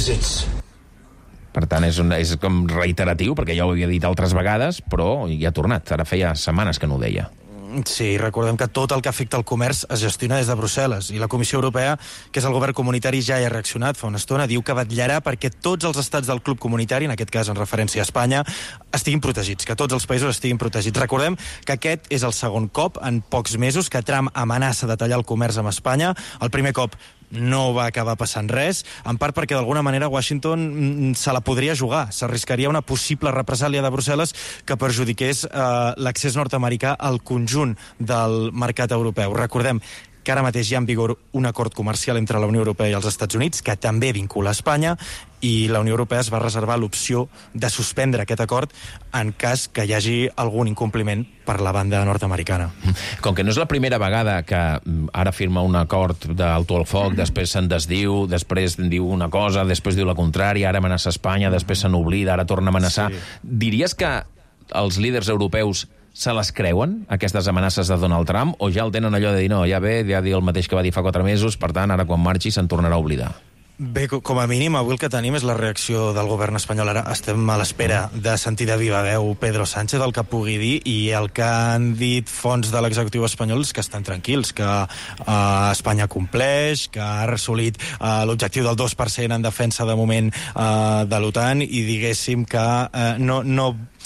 Per tant, és, un, és com reiteratiu, perquè ja ho havia dit altres vegades, però ja ha tornat. Ara feia setmanes que no ho deia. Sí, recordem que tot el que afecta al comerç es gestiona des de Brussel·les, i la Comissió Europea, que és el govern comunitari, ja hi ha reaccionat fa una estona, diu que vetllarà perquè tots els estats del club comunitari, en aquest cas en referència a Espanya, estiguin protegits, que tots els països estiguin protegits. Recordem que aquest és el segon cop en pocs mesos que Trump amenaça de tallar el comerç amb Espanya. El primer cop no va acabar passant res, en part perquè d'alguna manera Washington se la podria jugar, s'arriscaria una possible represàlia de Brussel·les que perjudiqués eh, l'accés nord-americà al conjunt del mercat europeu. Recordem que ara mateix hi ha en vigor un acord comercial entre la Unió Europea i els Estats Units, que també vincula Espanya, i la Unió Europea es va reservar l'opció de suspendre aquest acord en cas que hi hagi algun incompliment per la banda nord-americana. Com que no és la primera vegada que ara firma un acord d'alto al foc, després se'n desdiu, després diu una cosa, després diu la contrària, ara amenaça Espanya, després se n'oblida, ara torna a amenaçar. Sí. Diries que els líders europeus se les creuen, aquestes amenaces de Donald Trump, o ja el tenen allò de dir, no, ja ve, ja dir el mateix que va dir fa quatre mesos, per tant, ara quan marxi se'n tornarà a oblidar? Bé, com a mínim, avui el que tenim és la reacció del govern espanyol. Ara estem a l'espera de sentir de viva veu Pedro Sánchez el que pugui dir, i el que han dit fonts de l'executiu espanyol és que estan tranquils, que uh, Espanya compleix, que ha assolit uh, l'objectiu del dos per cent en defensa de moment uh, de l'OTAN, i diguéssim que uh, no... no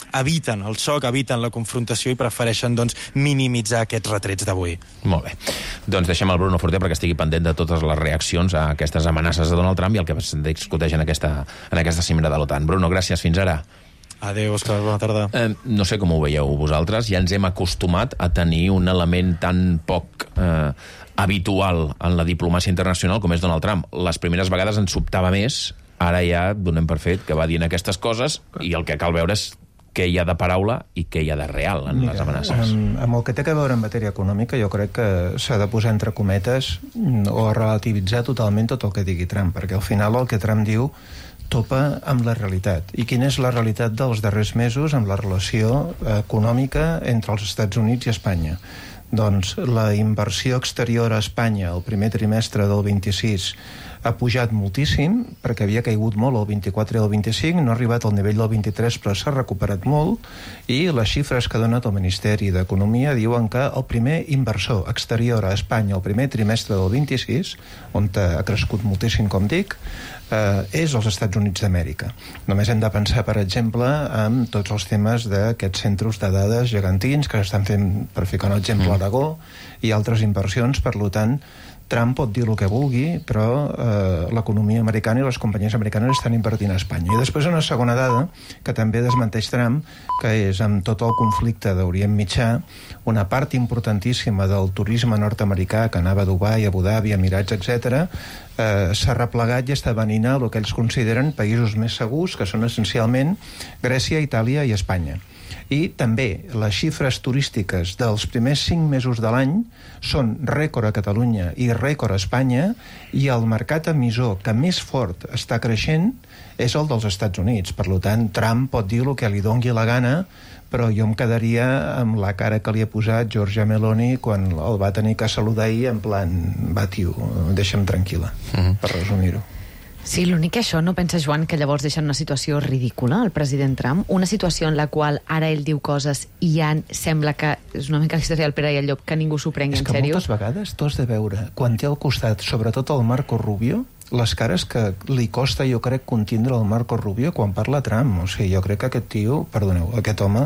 eviten el xoc, eviten la confrontació i prefereixen doncs, minimitzar aquests retrets d'avui. Molt bé. Doncs deixem el Bruno Forte perquè estigui pendent de totes les reaccions a aquestes amenaces de Donald Trump i el que es discuteix en aquesta, en aquesta cimera de l'OTAN. Bruno, gràcies. Fins ara. Adéu, Òscar. Bona tarda. Eh, no sé com ho veieu vosaltres. Ja ens hem acostumat a tenir un element tan poc eh, habitual en la diplomàcia internacional com és Donald Trump. Les primeres vegades ens sobtava més. Ara ja donem per fet que va dient aquestes coses i el que cal veure és què hi ha de paraula i què hi ha de real en Mira, les amenaces. Amb, amb el que té a veure en matèria econòmica, jo crec que s'ha de posar entre cometes o relativitzar totalment tot el que digui Trump, perquè al final el que Trump diu topa amb la realitat. I quina és la realitat dels darrers mesos amb la relació econòmica entre els Estats Units i Espanya? Doncs la inversió exterior a Espanya el primer trimestre del vint-i-sis ha pujat moltíssim, perquè havia caigut molt el vint-i-quatre i el vint-i-cinc, no ha arribat al nivell del vint-i-tres, però s'ha recuperat molt, i les xifres que ha donat el Ministeri d'Economia diuen que el primer inversor exterior a Espanya el primer trimestre del vint-i-sis, on ha crescut moltíssim, com dic, eh, és als Estats Units d'Amèrica. Només hem de pensar, per exemple, en tots els temes d'aquests centres de dades gegantins que estan fent, per ficar un exemple, mm. Aragó, i altres inversions. Per tant, Trump pot dir el que vulgui, però eh, l'economia americana i les companyies americanes estan invertint a Espanya. I després una segona dada, que també desmenteix Trump, que és amb tot el conflicte d'Orient Mitjà, una part importantíssima del turisme nord-americà que anava a Dubai, Abu Dhabi, Emirats, etcètera, eh, s'ha replegat i està venint a el que ells consideren països més segurs, que són essencialment Grècia, Itàlia i Espanya. I també les xifres turístiques dels primers cinc mesos de l'any són rècord a Catalunya i rècord a Espanya, i el mercat emissor que més fort està creixent és el dels Estats Units. Per tant, Trump pot dir el que li dongui la gana, però jo em quedaria amb la cara que li ha posat Giorgia Meloni quan el va tenir que saludar ahir en plan, va, tio, deixa'm tranquil·la, uh-huh. per resumir-ho. Sí, l'únic que això no pensa, Joan, que llavors deixa una situació ridícula el president Trump, una situació en la qual ara ell diu coses i ja sembla que és una mica la història del Pere i el Llop, que ningú s'ho prengui en sèrio. És que moltes vegades tu has de veure, quan té al costat, sobretot el Marco Rubio, les cares que li costa, jo crec, contindre el Marco Rubio quan parla Trump. O sigui, jo crec que aquest tio, perdoneu, aquest home...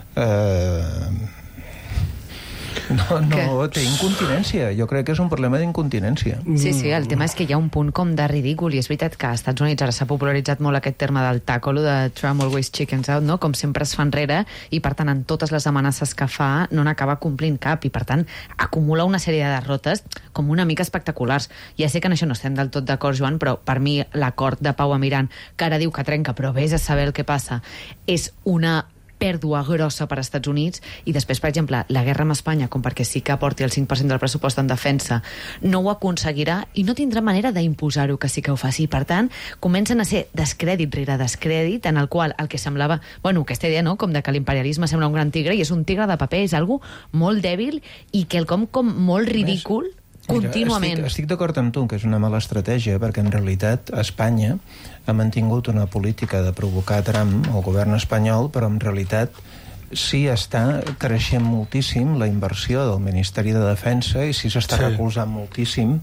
Eh... No, no, té incontinència. Jo crec que és un problema d'incontinència. Sí, sí, el tema és que hi ha un punt com de ridícul, i és veritat que als Estats Units ara s'ha popularitzat molt aquest terme del taco, lo de Trump always chickens out, no? Com sempre es fa enrere, i per tant en totes les amenaces que fa no n'acaba complint cap, i per tant acumula una sèrie de derrotes com una mica espectaculars. Ja sé que en això no estem del tot d'acord, Joan, però per mi l'acord de pau amb Iran, que ara diu que trenca, però vés a saber el que passa, és una pèrdua grossa per als Estats Units. I després, per exemple, la guerra amb Espanya, com perquè sí que aporti el cinc per cent del pressupost en defensa, no ho aconseguirà i no tindrà manera d'imposar-ho que sí que ho faci. Per tant, comencen a ser descrèdit rere descrèdit, en el qual el que semblava, bueno, aquesta idea, no?, com de que l'imperialisme sembla un gran tigre i és un tigre de paper, és algo molt dèbil i que el com, com molt ridícul contínuament. Mira, estic, estic d'acord amb tu que és una mala estratègia, perquè en realitat Espanya ha mantingut una política de provocar Trump, el govern espanyol, però en realitat sí està creixent moltíssim la inversió del Ministeri de Defensa i sí s'està sí. recolzant moltíssim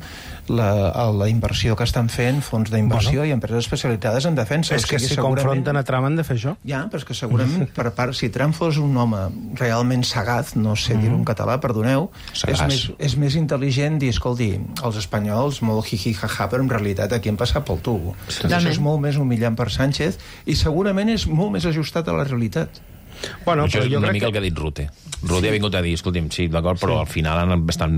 la, la inversió que estan fent fons d'inversió bueno. i empreses especialitzades en defensa. És o sigui, que si segurament... confronten a Trump han de fer això. Ja, però és que segurament per part, si Trump fos un home realment sagaz, no sé dir-ho en català, perdoneu, és més, és més intel·ligent dir, escolti, els espanyols molt jiji jaja, però en realitat aquí han passat pel tubo. Sí. Això és molt més humillant per Sánchez i segurament és molt més ajustat a la realitat. Bueno, això és una mica que... el que ha dit Rute. Rute sí. ha vingut a dir, escolti'm, sí, d'acord, però sí. al final estan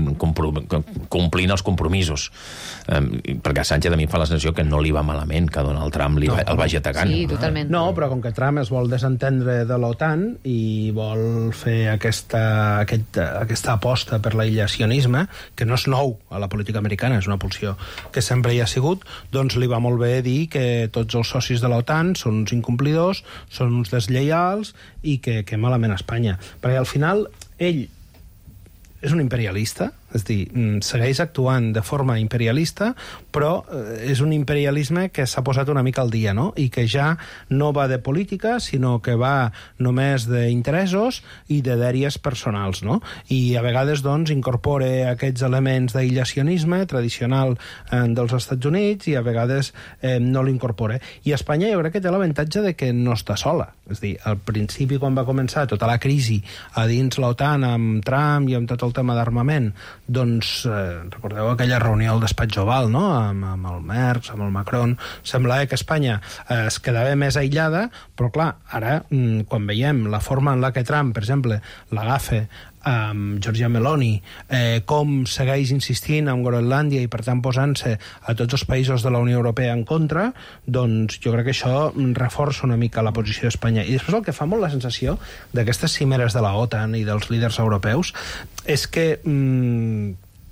complint els compromisos. Um, perquè a Sánchez a mi em fa la sensació que no li va malament que Donald Trump li no, va, el vagi atacant. Sí, totalment. No, però com que Trump es vol desentendre de l'OTAN i vol fer aquesta, aquesta, aquesta aposta per l'aïllacionisme, que no és nou a la política americana, és una pulsió que sempre hi ha sigut, doncs li va molt bé dir que tots els socis de l'OTAN són uns incomplidors, són uns deslleials i que, que malament a Espanya. Perquè al final ell és un imperialista, És a dir, segueix actuant de forma imperialista, però és un imperialisme que s'ha posat una mica al dia, no? I que ja no va de política, sinó que va només d'interessos i de dèries personals, no? I a vegades, doncs, incorpora aquests elements d'aïllacionisme tradicional eh, dels Estats Units i a vegades eh, no l'incorpora. I Espanya jo crec que té l'avantatge de que no està sola. És a dir, al principi, quan va començar tota la crisi a dins l'OTAN amb Trump i amb tot el tema d'armament, doncs, eh, recordeu aquella reunió al despatx Oval, no?, amb, amb el Merckx, amb el Macron, semblava que Espanya eh, es quedava més aïllada, però clar, ara, quan veiem la forma en la que Trump, per exemple, l'agafa amb Giorgia Meloni, eh, com segueix insistint amb Groenlàndia i per tant posant-se a tots els països de la Unió Europea en contra, doncs jo crec que això reforça una mica la posició d'Espanya. I després el que fa molt la sensació d'aquestes cimeres de la OTAN i dels líders europeus és que mmm,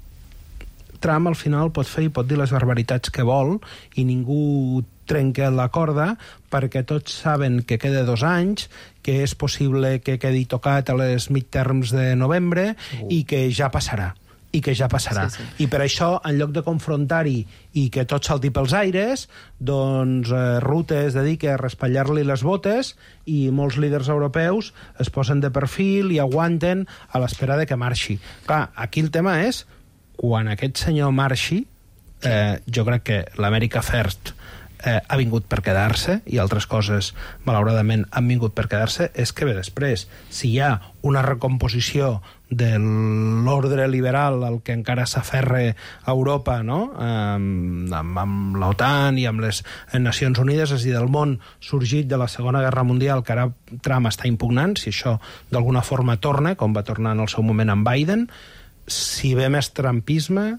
Trump al final pot fer i pot dir les barbaritats que vol i ningú trenca la corda perquè tots saben que queda dos anys, que és possible que quedi tocat a les midterms de novembre uh. i que ja passarà. i que ja passarà. Sí, sí. I per això, en lloc de confrontar-hi i que tot salti pels aires, doncs eh, Rutte es dedica a raspallar-li les botes i molts líders europeus es posen de perfil i aguanten a l'espera de que marxi. Clar, aquí el tema és, quan aquest senyor marxi, eh, jo crec que l'America First eh, ha vingut per quedar-se, i altres coses, malauradament, han vingut per quedar-se, és que ve després. Si hi ha una recomposició de l'ordre liberal al que encara s'aferra a Europa, no? amb, amb, amb l'OTAN i amb les Nacions Unides, és a dir, del món sorgit de la Segona Guerra Mundial, que ara Trump està impugnant, si això d'alguna forma torna, com va tornar en el seu moment amb Biden, si ve més trumpisme,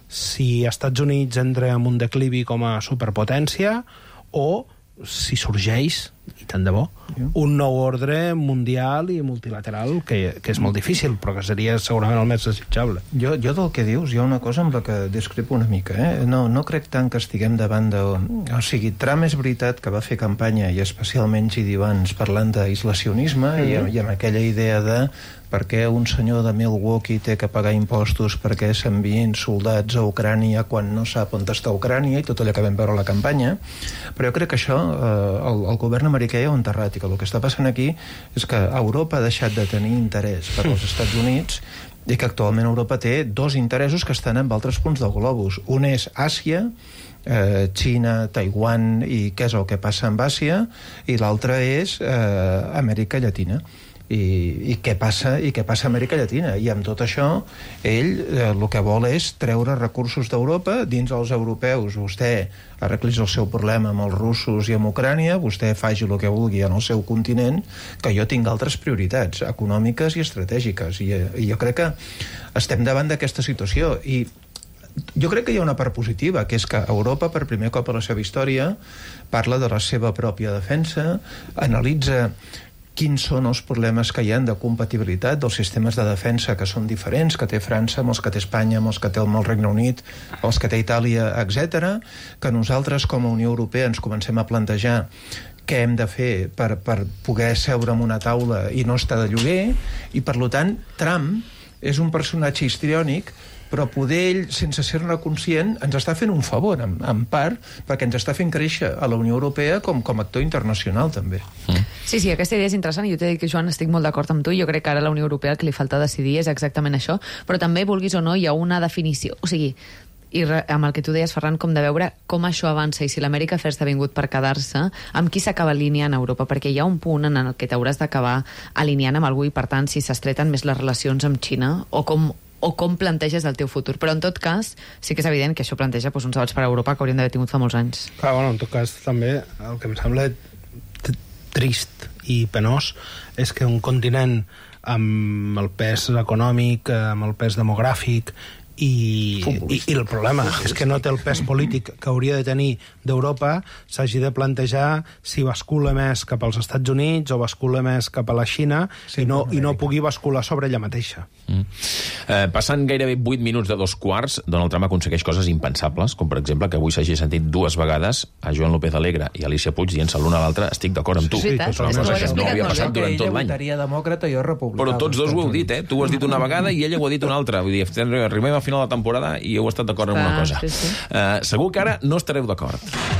si Estats Units entra en un declivi com a superpotència, o si sorgeix, i tant de bo, un nou ordre mundial i multilateral que, que és molt difícil, però que seria segurament el més desitjable. Jo, jo del que dius, hi ha una cosa amb la que discrepo una mica. Eh? No, no crec tant que estiguem davant de... O sigui, Trump és veritat que va fer campanya, i especialment G D Vance, parlant d'aïslacionisme, mm-hmm. i, i amb aquella idea de per què un senyor de Milwaukee té que pagar impostos perquè s'envien soldats a Ucrània quan no sap on està Ucrània, i tot allò que vam veure a la campanya. Però jo crec que això eh, el, el govern americà ja ho ha enterrat, i que el que està passant aquí és que Europa ha deixat de tenir interès per als Estats Units, i que actualment Europa té dos interessos que estan en altres punts del globus. Un és Àsia, eh, Xina, Taiwan, i què és el que passa amb Àsia, i l'altre és eh, Amèrica Llatina. I, i què passa i què passa a Amèrica Llatina, i amb tot això ell eh, el que vol és treure recursos d'Europa dins els europeus. Vostè arreglis el seu problema amb els russos i amb Ucrània, vostè faci el que vulgui en el seu continent, que jo tinc altres prioritats econòmiques i estratègiques, i, i jo crec que estem davant d'aquesta situació. I jo crec que hi ha una part positiva, que és que Europa, per primer cop a la seva història, parla de la seva pròpia defensa, analitza quins són els problemes que hi ha de compatibilitat dels sistemes de defensa que són diferents, que té França, amb els que té Espanya, amb els que té el Regne Unit, els que té Itàlia, etcètera, que nosaltres com a Unió Europea ens comencem a plantejar què hem de fer per, per poder seure en una taula i no estar de lloguer, i per tant Trump és un personatge histriònic, però poder ell, sense ser-ne conscient, ens està fent un favor, en, en part, perquè ens està fent créixer a la Unió Europea com, com a actor internacional, també. Mm. Sí, sí, aquesta idea és interessant, i jo t'he dit que, Joan, estic molt d'acord amb tu, i jo crec que ara a la Unió Europea el que li falta decidir és exactament això, però també, vulguis o no, hi ha una definició, o sigui, i re, amb el que tu deies, Ferran, com de veure com això avança, i si l'Amèrica First ha vingut per quedar-se, amb qui s'acaba alineant a Europa, perquè hi ha un punt en el que t'hauràs d'acabar alineant amb algú, i per tant, si s'estreten més les relacions amb Xina, o com o com planteges el teu futur. Però en tot cas, sí que és evident que això planteja doncs, uns debats per a Europa que hauríem d'haver tingut fa molts anys. Clar, bueno, en tot cas, també, el que em sembla trist i penós és que un continent amb el pes econòmic, amb el pes demogràfic i, i, i el problema és que no té el pes polític que hauria de tenir d'Europa, s'hagi de plantejar si bascula més cap als Estats Units o bascula més cap a la Xina sí, i, no, i no pugui bascular sobre ella mateixa. Mm. Eh, passant gairebé vuit minuts de dos quarts, Donald Trump aconsegueix coses impensables, com per exemple que avui s'hagi sentit dues vegades a Joan López Alegre i Alicia Puig dient-se l'una a l'altra estic d'acord amb tu. Sí, sí, és una cosa que no havia passat durant tot l'any. Votaria demòcrata i jo republicà. Però tots dos ho heu dit, eh? Tu ho has dit una vegada i ella ho ha dit una altra. Vull dir, arribem al final de temporada i heu estat d'acord amb una cosa. Sí, sí. Uh, segur que ara no estareu d'acord.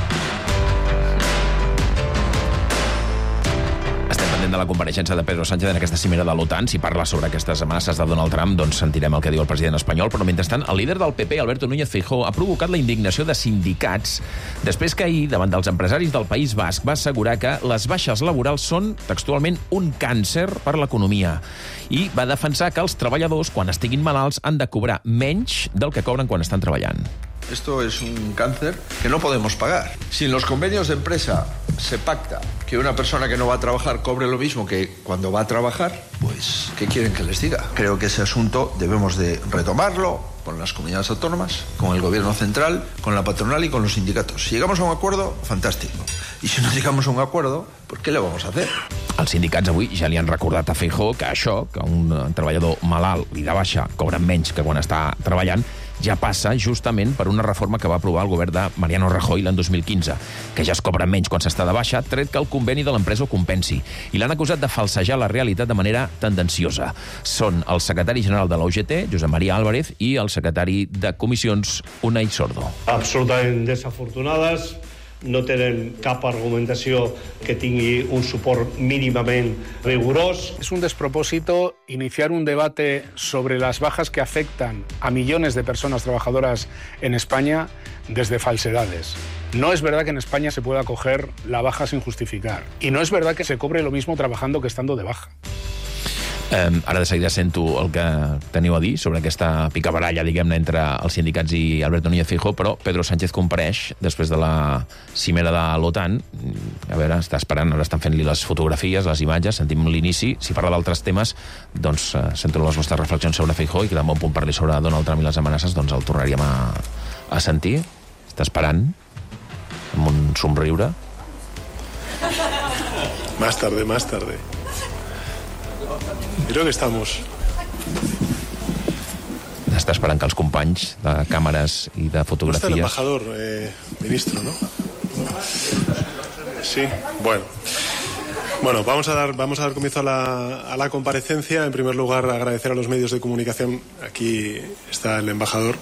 Estem pendent de la compareixença de Pedro Sánchez en aquesta cimera de l'OTAN. Si parla sobre aquestes amenaces de Donald Trump, doncs sentirem el que diu el president espanyol, però mentrestant el líder del P P, Alberto Núñez Feijóo, ha provocat la indignació de sindicats després que ahir, davant dels empresaris del País Basc, va assegurar que les baixes laborals són textualment un càncer per l'economia i va defensar que els treballadors, quan estiguin malalts, han de cobrar menys del que cobren quan estan treballant. Esto es un cáncer que no podemos pagar. Si en los convenios de empresa se pacta que una persona que no va a trabajar cobre lo mismo que cuando va a trabajar, pues, ¿qué quieren que les diga? Creo que ese asunto debemos de retomarlo con las comunidades autónomas, con el gobierno central, con la patronal y con los sindicatos. Si llegamos a un acuerdo, fantástico. Y si no llegamos a un acuerdo, pues ¿qué le vamos a hacer? Els sindicats avui ja li han recordat a Feijóo que això, que un treballador malalt i de baixa cobra menys que quan està treballant, ja passa justament per una reforma que va aprovar el govern de Mariano Rajoy l'any dos mil quinze, que ja es cobra menys quan s'està de baixa, tret que el conveni de l'empresa ho compensi. I l'han acusat de falsejar la realitat de manera tendenciosa. Són el secretari general de la U G T, Josep María Álvarez, i el secretari de Comissions, Unai Sordo. Absolutament desafortunades, no tenen cap argumentació que tingui un suport mínimament rigurós. Es un despropósito iniciar un debate sobre las bajas que afectan a millones de personas trabajadoras en España desde falsedades. No es verdad que en España se pueda coger la baja sin justificar. Y no es verdad que se cobre lo mismo trabajando que estando de baja. Um, ara de seguida sento el que teniu a dir sobre aquesta picabaralla, diguem-ne, entre els sindicats i Alberto Núñez Feijóo, però Pedro Sánchez compareix després de la cimera de l'OTAN. A veure, està esperant, ara estan fent-li les fotografies, les imatges, sentim l'inici. Si parla d'altres temes, doncs uh, sento les nostres reflexions sobre Feijóo i que d'un bon punt parli sobre Donald Trump i les amenaces, doncs el tornaríem a, a sentir. Està esperant, amb un somriure. Más tarde, más tarde. Creo que estamos. Està esperant que els companys de càmeres i de fotografies... No está el embajador, eh, ministro, ¿no? Sí, bueno. Bueno, vamos a dar, vamos a dar comienzo a la, a la comparecencia. En primer lugar, agradecer a los medios de comunicación. Aquí está el embajador.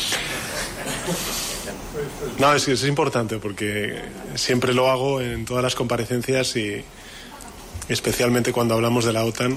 No, es que es importante porque siempre lo hago en todas las comparecencias y especialmente cuando hablamos de la OTAN.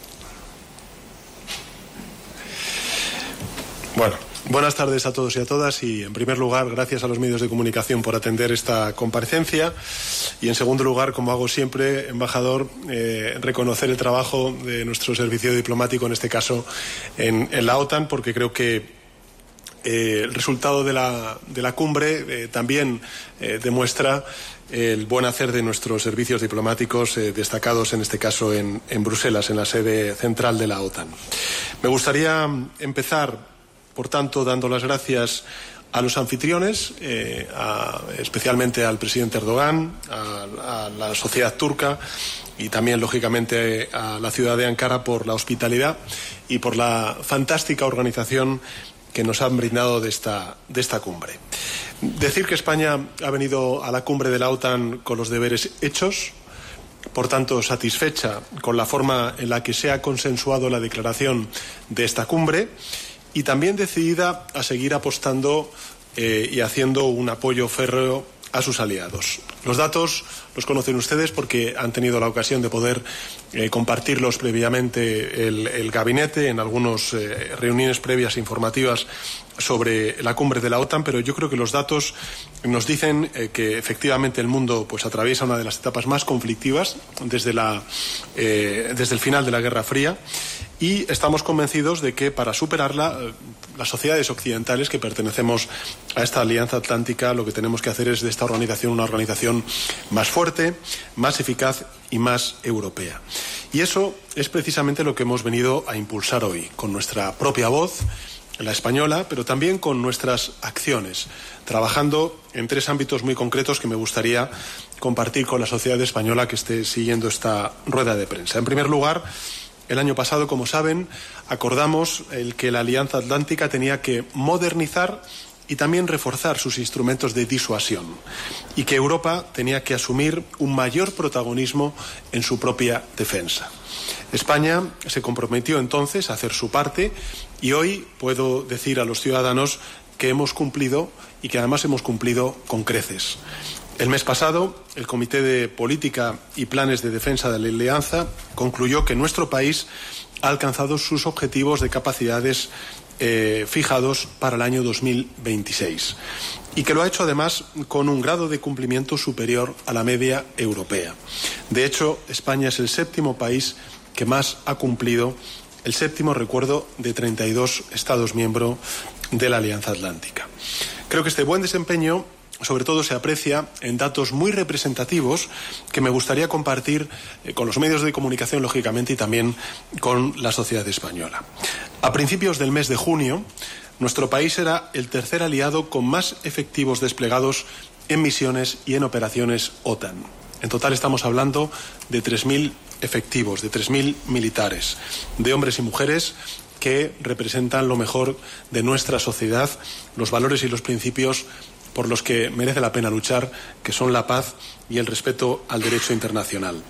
Bueno, buenas tardes a todos y a todas y en primer lugar gracias a los medios de comunicación por atender esta comparecencia y en segundo lugar, como hago siempre, embajador, eh, reconocer el trabajo de nuestro servicio diplomático, en este caso en, en la OTAN, porque creo que eh, el resultado de la, de la cumbre eh, también eh, demuestra el buen hacer de nuestros servicios diplomáticos eh, destacados, en este caso en, en Bruselas, en la sede central de la OTAN. Me gustaría empezar, por tanto, dando las gracias a los anfitriones, eh, a, especialmente al presidente Erdogan, a, a la sociedad turca y también, lógicamente, a la ciudad de Ankara por la hospitalidad y por la fantástica organización que nos han brindado de esta, de esta cumbre. Decir que España ha venido a la cumbre de la OTAN con los deberes hechos, por tanto, satisfecha con la forma en la que se ha consensuado la declaración de esta cumbre, y también decidida a seguir apostando eh, y haciendo un apoyo férreo a sus aliados. Los datos los conocen ustedes porque han tenido la ocasión de poder eh, compartirlos previamente el, el gabinete en algunas eh, reuniones previas informativas sobre la cumbre de la OTAN, pero yo creo que los datos nos dicen eh, que efectivamente el mundo pues atraviesa una de las etapas más conflictivas desde, la, eh, desde el final de la Guerra Fría. Y estamos convencidos de que para superarla, las sociedades occidentales que pertenecemos a esta Alianza Atlántica, lo que tenemos que hacer es de esta organización una organización más fuerte, más eficaz y más europea. Y eso es precisamente lo que hemos venido a impulsar hoy, con nuestra propia voz, la española, pero también con nuestras acciones, trabajando en tres ámbitos muy concretos que me gustaría compartir con la sociedad española que esté siguiendo esta rueda de prensa. En primer lugar, el año pasado, como saben, acordamos el que la Alianza Atlántica tenía que modernizar y también reforzar sus instrumentos de disuasión, y que Europa tenía que asumir un mayor protagonismo en su propia defensa. España se comprometió entonces a hacer su parte y hoy puedo decir a los ciudadanos que hemos cumplido y que además hemos cumplido con creces. El mes pasado, el Comité de Política y Planes de Defensa de la Alianza concluyó que nuestro país ha alcanzado sus objetivos de capacidades Eh, fijados para el año dos mil veintiséis y que lo ha hecho además con un grado de cumplimiento superior a la media europea. De hecho, España es el séptimo país que más ha cumplido, el séptimo, recuerdo, de treinta y dos Estados miembros de la Alianza Atlántica. Creo que este buen desempeño sobre todo se aprecia en datos muy representativos que me gustaría compartir eh, con los medios de comunicación, lógicamente, y también con la sociedad española. A principios del mes de junio, nuestro país era el tercer aliado con más efectivos desplegados en misiones y en operaciones OTAN. En total estamos hablando de tres mil efectivos, de tres mil militares, de hombres y mujeres que representan lo mejor de nuestra sociedad, los valores y los principios por los que merece la pena luchar, que son la paz y el respeto al derecho internacional.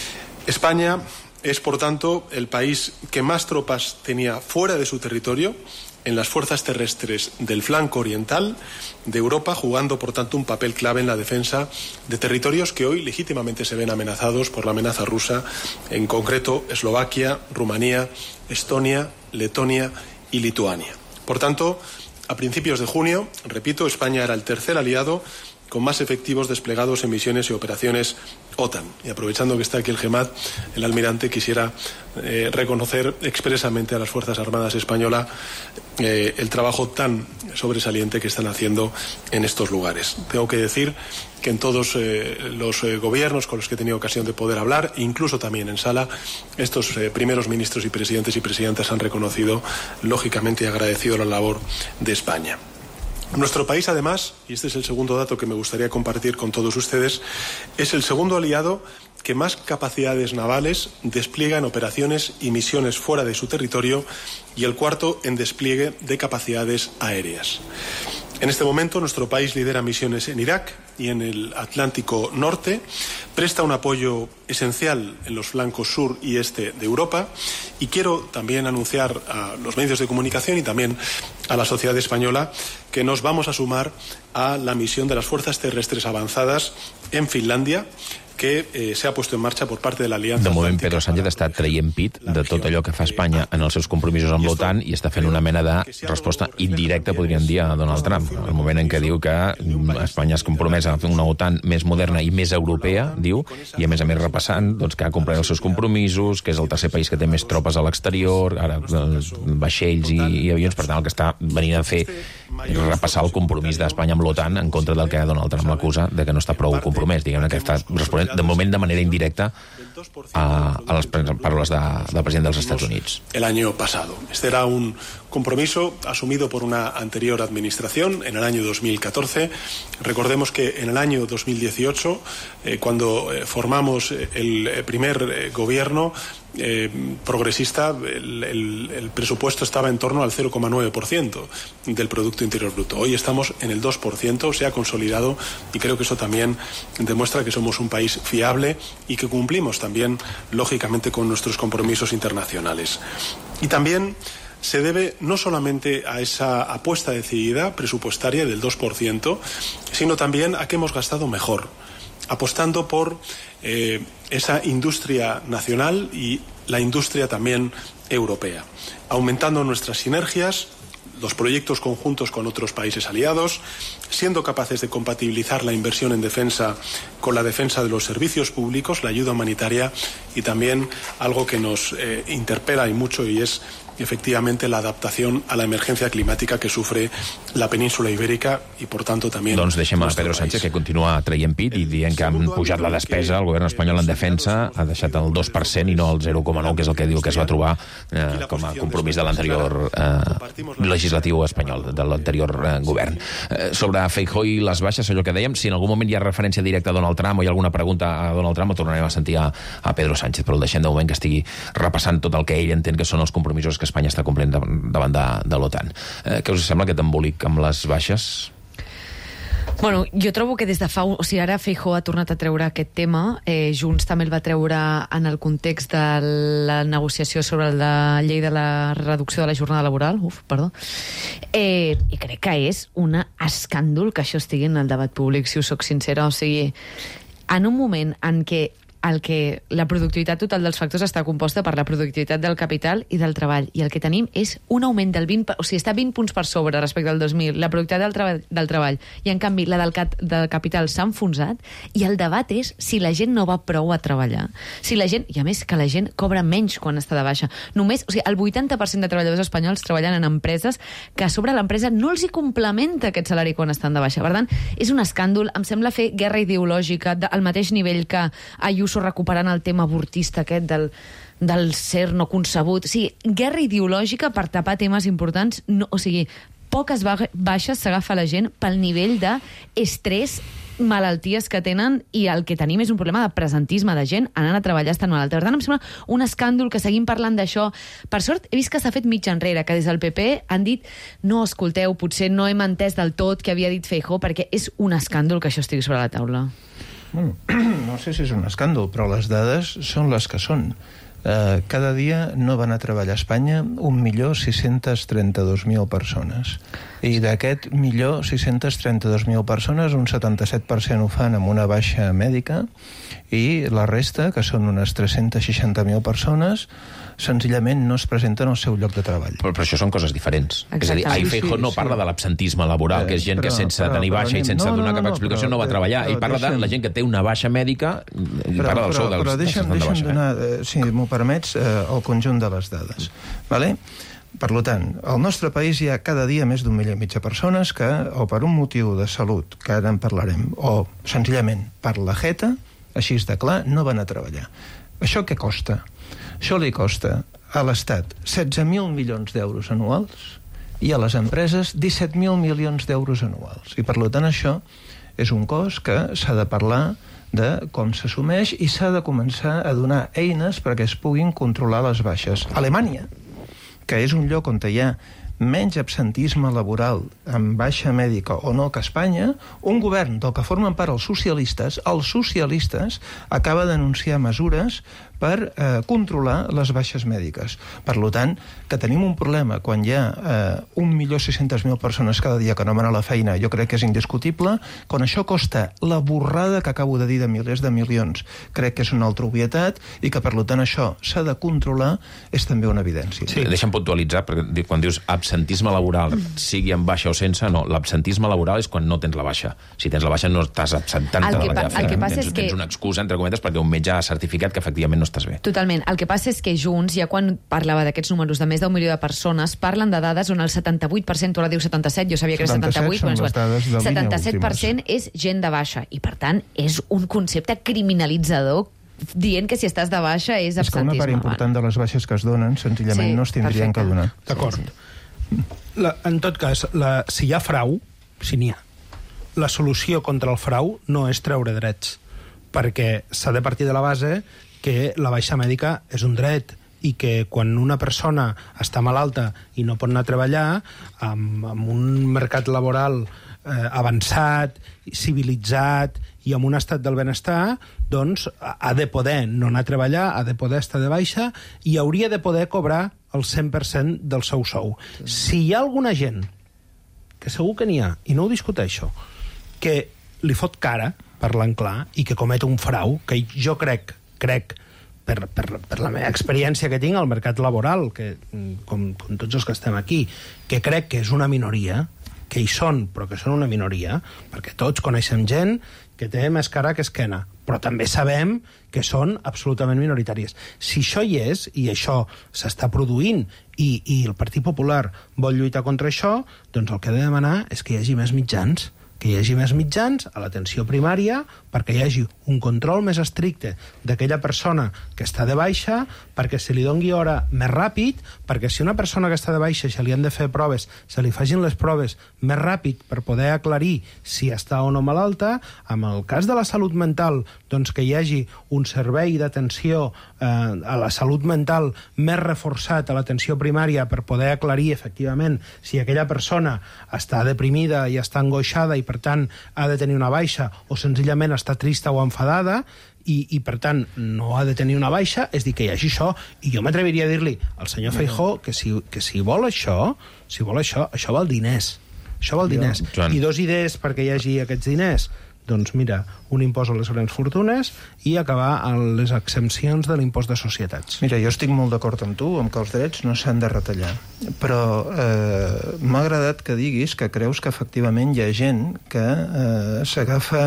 España es, por tanto, el país que más tropas tenía fuera de su territorio, en las fuerzas terrestres del flanco oriental de Europa, jugando, por tanto, un papel clave en la defensa de territorios que hoy legítimamente se ven amenazados por la amenaza rusa, en concreto Eslovaquia, Rumanía, Estonia, Letonia y Lituania. Por tanto, a principios de junio, repito, España era el tercer aliado con más efectivos desplegados en misiones y operaciones OTAN. Y aprovechando que está aquí el GEMAT, el almirante, quisiera eh, reconocer expresamente a las Fuerzas Armadas Españolas eh, el trabajo tan sobresaliente que están haciendo en estos lugares. Tengo que decir que en todos eh, los eh, gobiernos con los que he tenido ocasión de poder hablar, incluso también en sala, estos eh, primeros ministros y presidentes y presidentas han reconocido, lógicamente, y agradecido la labor de España. Nuestro país, además, y este es el segundo dato que me gustaría compartir con todos ustedes, es el segundo aliado que más capacidades navales despliega en operaciones y misiones fuera de su territorio y el cuarto en despliegue de capacidades aéreas. En este momento, nuestro país lidera misiones en Irak y en el Atlántico Norte, presta un apoyo esencial en los flancos sur y este de Europa, y quiero también anunciar a los medios de comunicación y también a la sociedad española que nos vamos a sumar a la misión de las Fuerzas Terrestres Avanzadas en Finlàndia, que eh, s'ha puesto en marxa per part de l'Aliança. De moment, Pedro Sánchez està traient pit de tot allò que fa Espanya en els seus compromisos amb l'OTAN i està fent una mena de resposta indirecta, podríem dir, a Donald Trump. El moment en què diu que Espanya es compromès a fer una OTAN més moderna i més europea, diu, i a més a més repassant doncs, que ha complert els seus compromisos, que és el tercer país que té més tropes a l'exterior, ara vaixells i, i avions, per tant, el que està venint a fer és repassar el compromís d'Espanya amb l'OTAN en contra del que Donald Trump l'acusa de que no està prou compromès, diguem-ne que està responent de moment de manera indirecta a, a les paraules de, del president dels Estats Units. El año pasado. Este era un compromiso asumido por una anterior administración en el año dos mil catorce. Recordemos que en el año dos mil dieciocho, eh, cuando eh, formamos el primer eh, gobierno eh, progresista, el, el, el presupuesto estaba en torno al cero coma nueve por ciento del Producto Interior Bruto. Hoy estamos en el dos por ciento, se ha consolidado, y creo que eso también demuestra que somos un país fiable y que cumplimos también, lógicamente, con nuestros compromisos internacionales. Y también se debe no solamente a esa apuesta decidida presupuestaria del dos por ciento, sino también a que hemos gastado mejor, apostando por eh, esa industria nacional y la industria también europea, aumentando nuestras sinergias, los proyectos conjuntos con otros países aliados, siendo capaces de compatibilizar la inversión en defensa con la defensa de los servicios públicos, la ayuda humanitaria y también algo que nos eh, interpela y mucho, y es efectivamente la adaptación a la emergencia climática que sufre la península ibérica y, por tanto, también... Doncs deixem a Pedro Sánchez, que continua traient pit i dient que han pujat la despesa, el govern espanyol en defensa ha deixat el dos per cent i no el zero coma nou, que és el que diu que es va trobar eh, com a compromís de l'anterior eh, legislatura. legislatiu espanyol de l'anterior eh, govern. Eh, sobre Feijóo i les baixes, allò que dèiem, si en algun moment hi ha referència directa a Donald Trump o hi ha alguna pregunta a Donald Trump, ho tornarem a sentir a, a Pedro Sánchez, però el deixem de moment que estigui repassant tot el que ell entén que són els compromisos que Espanya està complint davant de, de l'OTAN. Eh, què us sembla aquest embolic amb les baixes? Bueno, jo trobo que des de fa... O sigui, ara Feijóo ha tornat a treure aquest tema. Eh, Junts també el va treure en el context de la negociació sobre la llei de la reducció de la jornada laboral. Uf, perdó. Eh, I crec que és un escàndol que això estigui en el debat públic, si us soc sincera. O sigui, en un moment en què el que la productivitat total dels factors està composta per la productivitat del capital i del treball. I el que tenim és un augment del vint... O sigui, està vint punts per sobre respecte al dos mil, la productivitat del, treball, del treball. I, en canvi, la del, cat, del capital s'ha enfonsat. I el debat és si la gent no va prou a treballar. Si la gent... I, a més, que la gent cobra menys quan està de baixa. Només... O sigui, el vuitanta per cent de treballadors espanyols treballen en empreses que a sobre l'empresa no els hi complementa aquest salari quan estan de baixa. Per tant, és un escàndol. Em sembla fer guerra ideològica de, al mateix nivell que Ayuso recuperant el tema avortista aquest del, del ser no concebut. O sigui, guerra ideològica per tapar temes importants. No, o sigui, poques baixes s'agafa la gent pel nivell d'estrès, malalties que tenen, i el que tenim és un problema de presentisme de gent anant a treballar estant malalta. Per tant, em sembla un escàndol que seguim parlant d'això. Per sort, he vist que s'ha fet mig enrere, que des del P P han dit no, escolteu, potser no hem entès del tot què havia dit Feijóo, perquè és un escàndol que això estigui sobre la taula. Bueno, no sé si és un escàndol, però les dades són les que són. Eh, cada dia no van a treballar a Espanya un milió sis-cents trenta-dos mil persones. I d'aquest milió sis-cents trenta-dos mil persones, un setanta-set per cent ho fan amb una baixa mèdica, i la resta, que són unes tres-cents seixanta mil persones, senzillament no es presenten al seu lloc de treball. Però, però això són coses diferents. Exacte. És a dir, ahir Sí, Feijóo sí, no sí. parla de l'absentisme laboral, Eh, que és gent però- que sense però- tenir però baixa i anem- sense no, donar no, cap no, explicació però- no va treballar. però I parla de deixa'm- la gent que té una baixa mèdica i Però, parla del però, sou dels, però dels que deixa'm, estan de deixa'm baixa. donar, eh, si m'ho permets, eh, el conjunt de les dades. Vale? Per tant, al nostre país hi ha cada dia més d'un milió i mig de persones que, o per un motiu de salut, que ara en parlarem, o senzillament per la jeta, així de clar, no van a treballar. Això què costa? Això li costa a l'Estat setze mil milions d'euros anuals i a les empreses disset mil milions d'euros anuals. I per tant això és un cost que s'ha de parlar de com s'assumeix i s'ha de començar a donar eines perquè es puguin controlar les baixes. Alemanya, que és un lloc on hi ha menys absentisme laboral amb baixa mèdica o no que Espanya, un govern del que formen part els socialistes, els socialistes acaba d'anunciar mesures per eh, controlar les baixes mèdiques. Per tant, que tenim un problema quan hi ha eh, un milió sis-cents mil persones cada dia que no van a la feina, jo crec que és indiscutible. Quan això costa la borrada que acabo de dir de milers de milions, crec que és una altra obvietat, i que per tant això s'ha de controlar és també una evidència. Sí. Deixa'm puntualitzar, perquè quan dius absentisme laboral, sigui amb baixa o sense, no, l'absentisme laboral és quan no tens la baixa. Si tens la baixa no estàs absentant El de que la pa- teva el feina. que passa tens, és que- tens una excusa, entre cometes, perquè un metge ha certificat que efectivament no estàs bé. Totalment. El que passa és que Junts, ja quan parlava d'aquests números de més d'un milió de persones, parlen de dades on el setanta-vuit per cent, tu ara dius setanta-set, jo sabia que era setanta-set setanta-vuit, són però les dades de línia setanta-set per cent és gent de baixa, i per tant és un concepte criminalitzador dient que si estàs de baixa és És que una absentisme. part important de les baixes que es donen senzillament Sí, no es tindrien perfecte. que donar. D'acord. La, en tot cas, la, si hi ha frau, si n'hi ha, la solució contra el frau no és treure drets, perquè s'ha de partir de la base que la baixa mèdica és un dret i que quan una persona està malalta i no pot anar a treballar, amb, amb un mercat laboral eh, avançat, civilitzat i amb un estat del benestar, doncs ha de poder no anar a treballar, ha de poder estar de baixa i hauria de poder cobrar el cent per cent del seu sou. Si hi ha alguna gent, que segur que n'hi ha, i no ho discuteixo, que li fot cara, parlant clar, i que comet un frau, que jo crec, crec, per, per, per la meva experiència que tinc al mercat laboral, que, com, com tots els que estem aquí, que crec que és una minoria, que hi són, però que són una minoria, perquè tots coneixem gent que té més cara que esquena, però també sabem que són absolutament minoritàries. Si això hi és, i això s'està produint, i, i el Partit Popular vol lluitar contra això, doncs el que ha de demanar és que hi hagi més mitjans, que hi hagi més mitjans a l'atenció primària perquè hi hagi un control més estricte d'aquella persona que està de baixa, perquè se li doni hora més ràpid, perquè si una persona que està de baixa se li han de fer proves, se li facin les proves més ràpid per poder aclarir si està o no malalta. En el cas de la salut mental, doncs que hi hagi un servei d'atenció eh, a la salut mental més reforçat a l'atenció primària per poder aclarir efectivament si aquella persona està deprimida i està angoixada i per tant ha de tenir una baixa o senzillament està trista o enfadada i, i per tant no ha de tenir una baixa, és dir, que hi hagi això. I jo m'atreviria a dir-li al senyor Feijóo que si, que si vol això, si vol això, això val diners. Això val diners. Joan. I dos idees perquè hi hagi aquests diners. Doncs mira, un impost a les grans fortunes i acabar amb les exempcions de l'impost de societats. Mira, jo estic molt d'acord amb tu, amb que els drets no s'han de retallar. Però eh, m'ha agradat que diguis que creus que efectivament hi ha gent que eh, s'agafa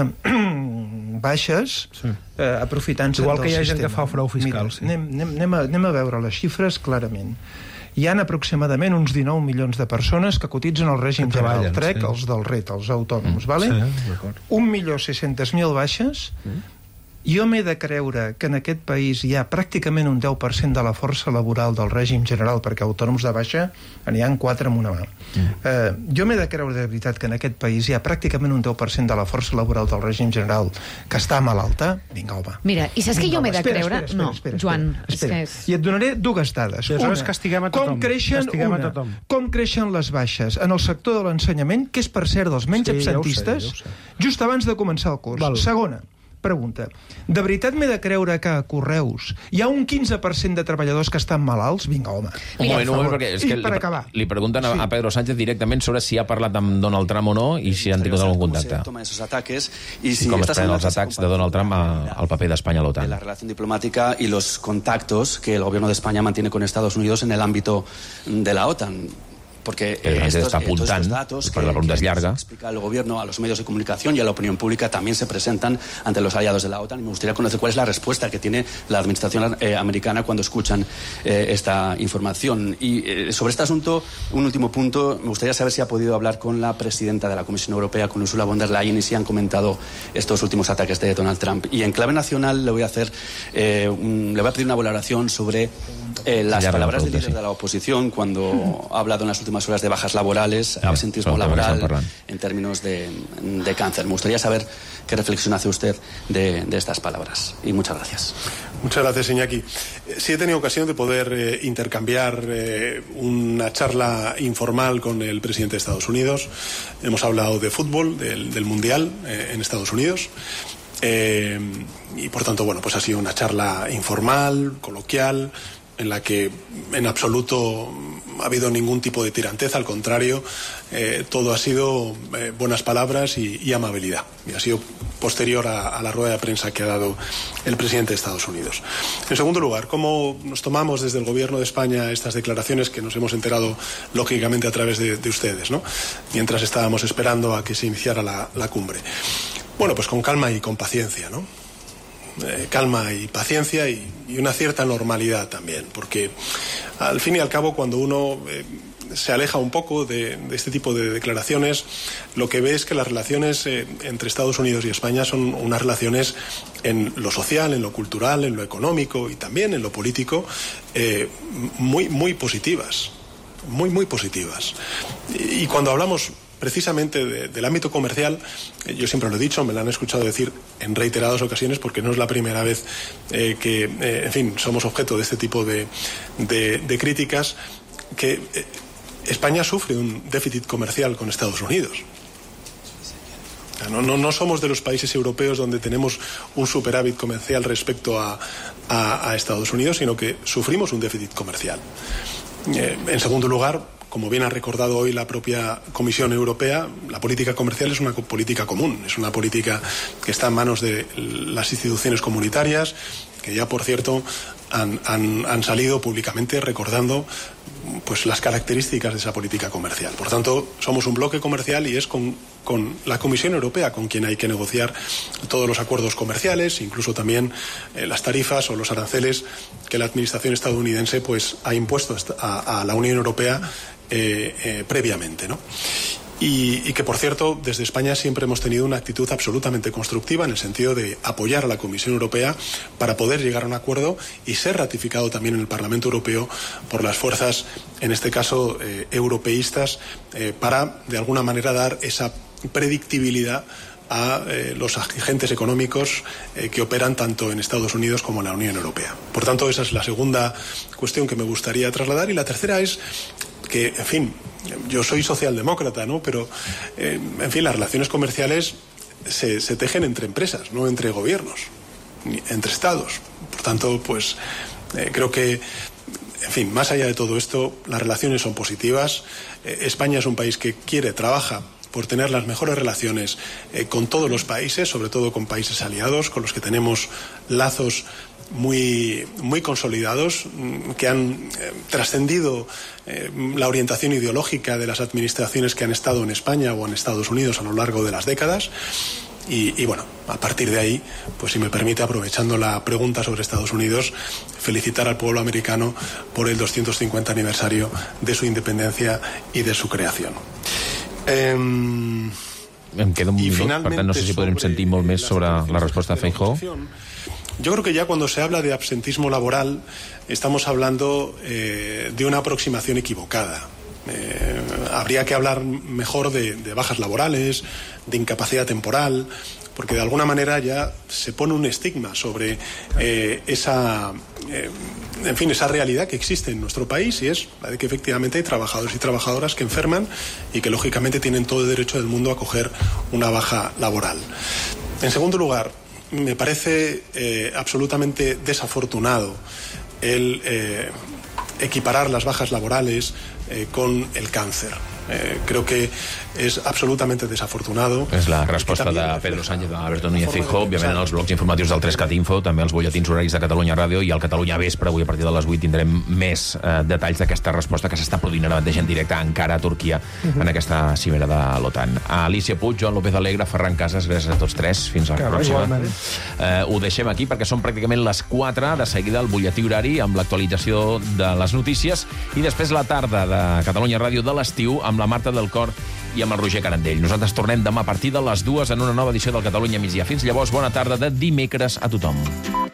baixes sí. eh, aprofitant-se del sistema. Igual que hi ha gent que fa frau fiscal. Mira, sí. anem, anem, anem, a, anem a veure les xifres clarament. Hi ha aproximadament uns dinou milions de persones que cotitzen al règim general, trec, sí. els del R E T, els autònoms, mm, vale? Sí, d'acord. Un milió sis-centes mil baixes. Mm. Jo m'he de creure que en aquest país hi ha pràcticament un deu per cent de la força laboral del règim general, perquè autònoms de baixa n'hi ha quatre amb una mà. Mm. Eh, jo m'he de creure de veritat que en aquest país hi ha pràcticament un deu per cent de la força laboral del règim general que està malalta. Vinga, home. Mira, i saps que jo m'he de espera, creure? Espera, espera, no, espera, Joan, espera. és que és... I et donaré dues dades. I aleshores castiguem a tothom. Com creixen, castiguem una, a tothom. com creixen les baixes en el sector de l'ensenyament, que és, per cert, dels menys sí, absentistes, ja ho sé, ja ho sé. just abans de començar el curs. Val. Segona pregunta. De veritat m'he de creure que a Correus hi ha un quinze per cent de treballadors que estan malalts? Vinga, home. Un moment, un moment, perquè és I que per li, acabar. li pregunten a, Sí. a Pedro Sánchez directament sobre si ha parlat amb Donald Trump o no i si han tingut algun contacte. Y si I com es estas prenen els amenazas atacs de Donald Trump a, al paper d'Espanya a l'OTAN. la relación diplomática y los contactos que el gobierno de España mantiene con Estados Unidos en el ámbito de la OTAN. Porque Pedro Sánchez estos, está eh, todos estos apuntando, datos que, porque la pregunta es que larga. explica el gobierno a los medios de comunicación y a la opinión pública también se presentan ante los aliados de la OTAN. Y me gustaría conocer cuál es la respuesta que tiene la administración eh, americana cuando escuchan eh, esta información. Y eh, sobre este asunto, un último punto, me gustaría saber si ha podido hablar con la presidenta de la Comisión Europea, con Ursula von der Leyen, y si han comentado estos últimos ataques de Donald Trump. Y en clave nacional le voy a hacer, eh, un, le voy a pedir una valoración sobre eh, las Ya palabras del pregunta, líder sí. de la oposición cuando ha hablado en las últimas horas de bajas laborales, Ah, absentismo son temas que están laboral parlant. en términos de, de cáncer. Me gustaría saber qué reflexión hace usted de, de estas palabras. Y muchas gracias. Muchas gracias, Iñaki. Sí he tenido ocasión de poder eh, intercambiar eh, una charla informal con el presidente de Estados Unidos. Hemos hablado de fútbol, del, del Mundial eh, en Estados Unidos. Eh, y por tanto, bueno, pues ha sido una charla informal, coloquial, en la que en absoluto ha habido ningún tipo de tiranteza, al contrario, eh, todo ha sido eh, buenas palabras y, y amabilidad. Y ha sido posterior a, a la rueda de prensa que ha dado el presidente de Estados Unidos. En segundo lugar, ¿cómo nos tomamos desde el Gobierno de España estas declaraciones que nos hemos enterado, lógicamente, a través de, de ustedes, ¿no? Mientras estábamos esperando a que se iniciara la, la cumbre? Bueno, pues con calma y con paciencia, ¿no? Eh, calma y paciencia y, y una cierta normalidad también, porque al fin y al cabo cuando uno eh, se aleja un poco de, de este tipo de declaraciones, lo que ve es que las relaciones eh, entre Estados Unidos y España son unas relaciones en lo social, en lo cultural, en lo económico y también en lo político eh, muy, muy positivas, muy, muy positivas. Y, y cuando hablamos precisamente de, del ámbito comercial, eh, yo siempre lo he dicho, me lo han escuchado decir en reiteradas ocasiones, porque no es la primera vez eh, que, eh, en fin, somos objeto de este tipo de, de, de críticas, que eh, España sufre un déficit comercial con Estados Unidos. No, no, no somos de los países europeos donde tenemos un superávit comercial respecto a, a, a Estados Unidos, sino que sufrimos un déficit comercial. Eh, en segundo lugar, como bien ha recordado hoy la propia Comisión Europea, la política comercial es una política común, es una política que está en manos de las instituciones comunitarias, que ya, por cierto, han, han, han salido públicamente recordando pues las características de esa política comercial. Por tanto, somos un bloque comercial y es con, con la Comisión Europea con quien hay que negociar todos los acuerdos comerciales, incluso también eh, las tarifas o los aranceles que la administración estadounidense pues ha impuesto a, a la Unión Europea Eh, eh, previamente, ¿no? Y, y que, por cierto, desde España siempre hemos tenido una actitud absolutamente constructiva en el sentido de apoyar a la Comisión Europea para poder llegar a un acuerdo y ser ratificado también en el Parlamento Europeo por las fuerzas, en este caso, eh, europeístas, eh, para, de alguna manera, dar esa predictibilidad a eh, los agentes económicos eh, que operan tanto en Estados Unidos como en la Unión Europea. Por tanto, esa es la segunda cuestión que me gustaría trasladar. Y la tercera es que, en fin, yo soy socialdemócrata, ¿no? Pero, eh, en fin, las relaciones comerciales se, se tejen entre empresas, no entre gobiernos, ni entre estados. Por tanto, pues, eh, creo que, en fin, más allá de todo esto, las relaciones son positivas. Eh, España es un país que quiere, trabaja por tener las mejores relaciones eh, con todos los países, sobre todo con países aliados, con los que tenemos lazos muy, muy consolidados, que han eh, trascendido eh, la orientación ideológica de las administraciones que han estado en España o en Estados Unidos a lo largo de las décadas. Y, y bueno, a partir de ahí, pues si me permite, aprovechando la pregunta sobre Estados Unidos, felicitar al pueblo americano por el doscientos cincuenta aniversario de su independencia y de su creación. Eh, Em queda un minut, per tant no sé si podrem sentir molt més sobre la resposta de Feijóo. Yo creo que ya cuando se habla de absentismo laboral estamos hablando eh, de una aproximación equivocada. Eh, habría que hablar mejor de, de bajas laborales, de incapacidad temporal, porque de alguna manera ya se pone un estigma sobre eh, esa, eh, en fin, esa realidad que existe en nuestro país, y es la de que efectivamente hay trabajadores y trabajadoras que enferman y que lógicamente tienen todo el derecho del mundo a coger una baja laboral. En segundo lugar, me parece eh, absolutamente desafortunado el eh, equiparar las bajas laborales eh, con el cáncer. Eh, creo que és absolutament desafortunado. És la resposta de Pedro Sánchez a Alberto Núñez Feijóo, òbviament en els blocs informatius del tres cat Info, també els butlletins horaris de Catalunya Ràdio i el Catalunya Vespre. Avui a partir de les vuit tindrem més eh, detalls d'aquesta resposta que s'està produint ara mateix en directe a Ankara, a Turquia, uh-huh. en aquesta cimera de l'OTAN. Alicia Puig, Joan López Alegre, Ferran Casas, gràcies a tots tres. Fins a la pròxima. Eh, ho deixem aquí perquè són pràcticament les quatre. De seguida el butlletí horari amb l'actualització de les notícies i després la tarda de Catalunya Ràdio de l'estiu amb la Marta del Cor i amb el Roger Carandell. Nosaltres tornem demà a partir de les dues en una nova edició del Catalunya Migdia. Fins llavors, bona tarda de dimecres a tothom.